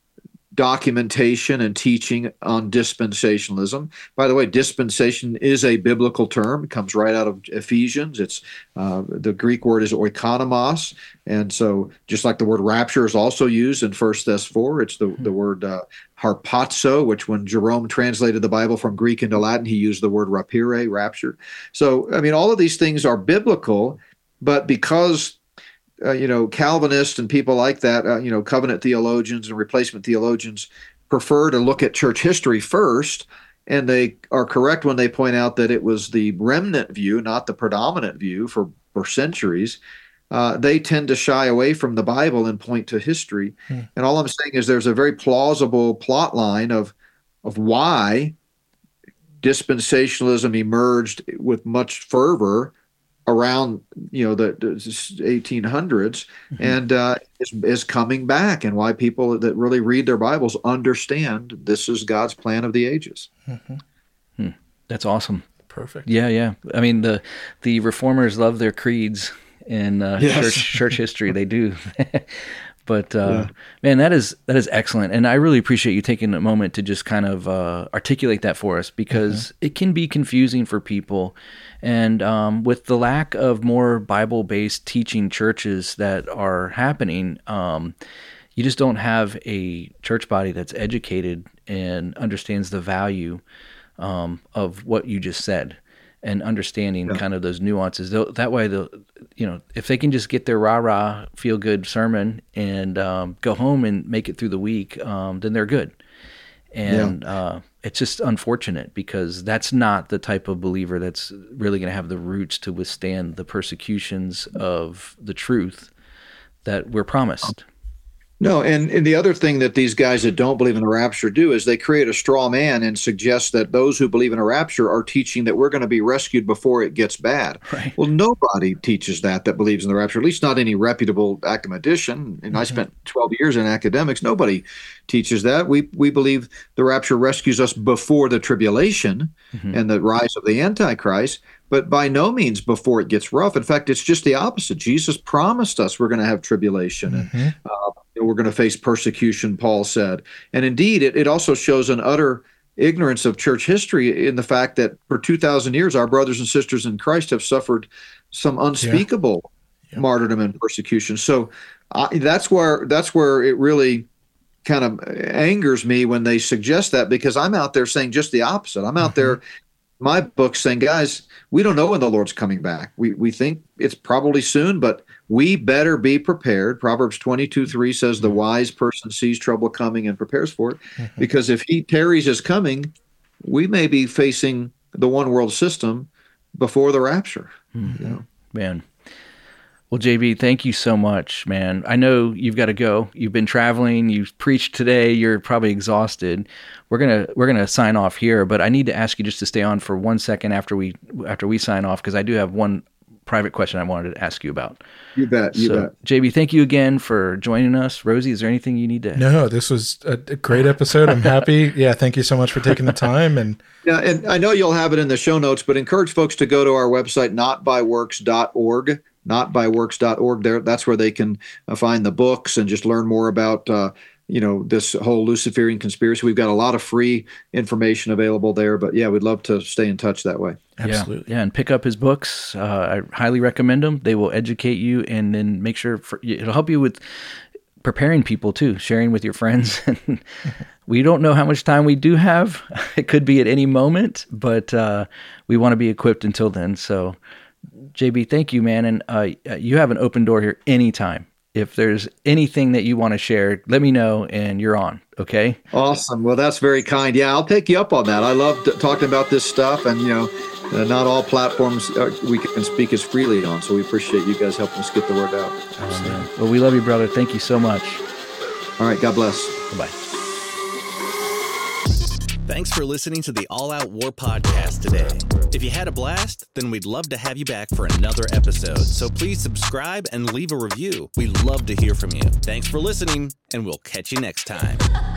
documentation and teaching on dispensationalism. By the way, dispensation is a biblical term. It comes right out of Ephesians. It's uh, the Greek word is oikonomos, and so just like the word rapture is also used in First Thess four, it's the the word uh, harpazo, which when Jerome translated the Bible from Greek into Latin, he used the word rapire, rapture. So I mean, all of these things are biblical, but because Uh, you know, Calvinists and people like that, uh, you know, covenant theologians and replacement theologians prefer to look at church history first, and they are correct when they point out that it was the remnant view, not the predominant view for, for centuries. Uh, they tend to shy away from the Bible and point to history. Hmm. And all I'm saying is there's a very plausible plot line of, of why dispensationalism emerged with much fervor around you know the, the eighteen hundreds, mm-hmm. and uh, is, is coming back, and why people that really read their Bibles understand this is God's plan of the ages. Mm-hmm. Hmm. That's awesome. Perfect. Yeah, yeah. I mean, the the reformers love their creeds in uh, yes. church church history. They do. But uh, Yeah. man, that is that is excellent, and I really appreciate you taking a moment to just kind of uh, articulate that for us, because mm-hmm. it can be confusing for people, and um, with the lack of more Bible-based teaching churches that are happening, um, you just don't have a church body that's educated and understands the value um, of what you just said, and understanding yeah. kind of those nuances. They'll, that way, the you know, if they can just get their rah-rah, feel-good sermon and um, go home and make it through the week, um, then they're good. And yeah. uh, it's just unfortunate, because that's not the type of believer that's really going to have the roots to withstand the persecutions of the truth that we're promised. No, and, and the other thing that these guys that don't believe in the rapture do is they create a straw man and suggest that those who believe in a rapture are teaching that we're going to be rescued before it gets bad. Right. Well, nobody teaches that that believes in the rapture, at least not any reputable academician. And mm-hmm. I spent twelve years in academics. Nobody teaches that. We we believe the rapture rescues us before the tribulation mm-hmm. and the rise of the Antichrist, but by no means before it gets rough. In fact, it's just the opposite. Jesus promised us we're going to have tribulation mm-hmm. and uh, we're going to face persecution, Paul said. And indeed, it, it also shows an utter ignorance of church history in the fact that for two thousand years, our brothers and sisters in Christ have suffered some unspeakable yeah. Yeah. martyrdom and persecution. So uh, that's where that's where it really kind of angers me when they suggest that, because I'm out there saying just the opposite. I'm out mm-hmm. there, my book, saying, guys, we don't know when the Lord's coming back. We we think it's probably soon, but we better be prepared. Proverbs twenty-two three says the wise person sees trouble coming and prepares for it. Mm-hmm. Because if he tarries his coming, we may be facing the one world system before the rapture. Mm-hmm. You know? Man. Well, J B, thank you so much, man. I know you've got to go. You've been traveling. You've preached today. You're probably exhausted. We're gonna we're gonna sign off here, but I need to ask you just to stay on for one second after we after we sign off, because I do have one private question I wanted to ask you about. You bet. You so, bet. J B, thank you again for joining us. Rosie, is there anything you need to? No, this was a, a great episode. I'm happy. Yeah, thank you so much for taking the time. And yeah, and I know you'll have it in the show notes, but encourage folks to go to our website, not by works dot org. not by works dot org. There, that's where they can uh, find the books and just learn more about, uh, you know, this whole Luciferian conspiracy. We've got a lot of free information available there. But yeah, we'd love to stay in touch that way. Absolutely. Yeah, yeah, and pick up his books. Uh, I highly recommend them. They will educate you, and then make sure for, it'll help you with preparing people too, sharing with your friends. We don't know how much time we do have. It could be at any moment, but uh, we want to be equipped until then. So, J B, thank you, man. And uh, you have an open door here anytime. If there's anything that you want to share, let me know, and you're on. Okay. Awesome. Well, that's very kind. Yeah, I'll take you up on that. I love t- talking about this stuff, and you know, uh, not all platforms are, we can speak as freely on. So we appreciate you guys helping us get the word out. Oh, well, we love you, brother. Thank you so much. All right. God bless. Bye-bye. Thanks for listening to the All Out War podcast today. If you had a blast, then we'd love to have you back for another episode. So please subscribe and leave a review. We'd love to hear from you. Thanks for listening, and we'll catch you next time.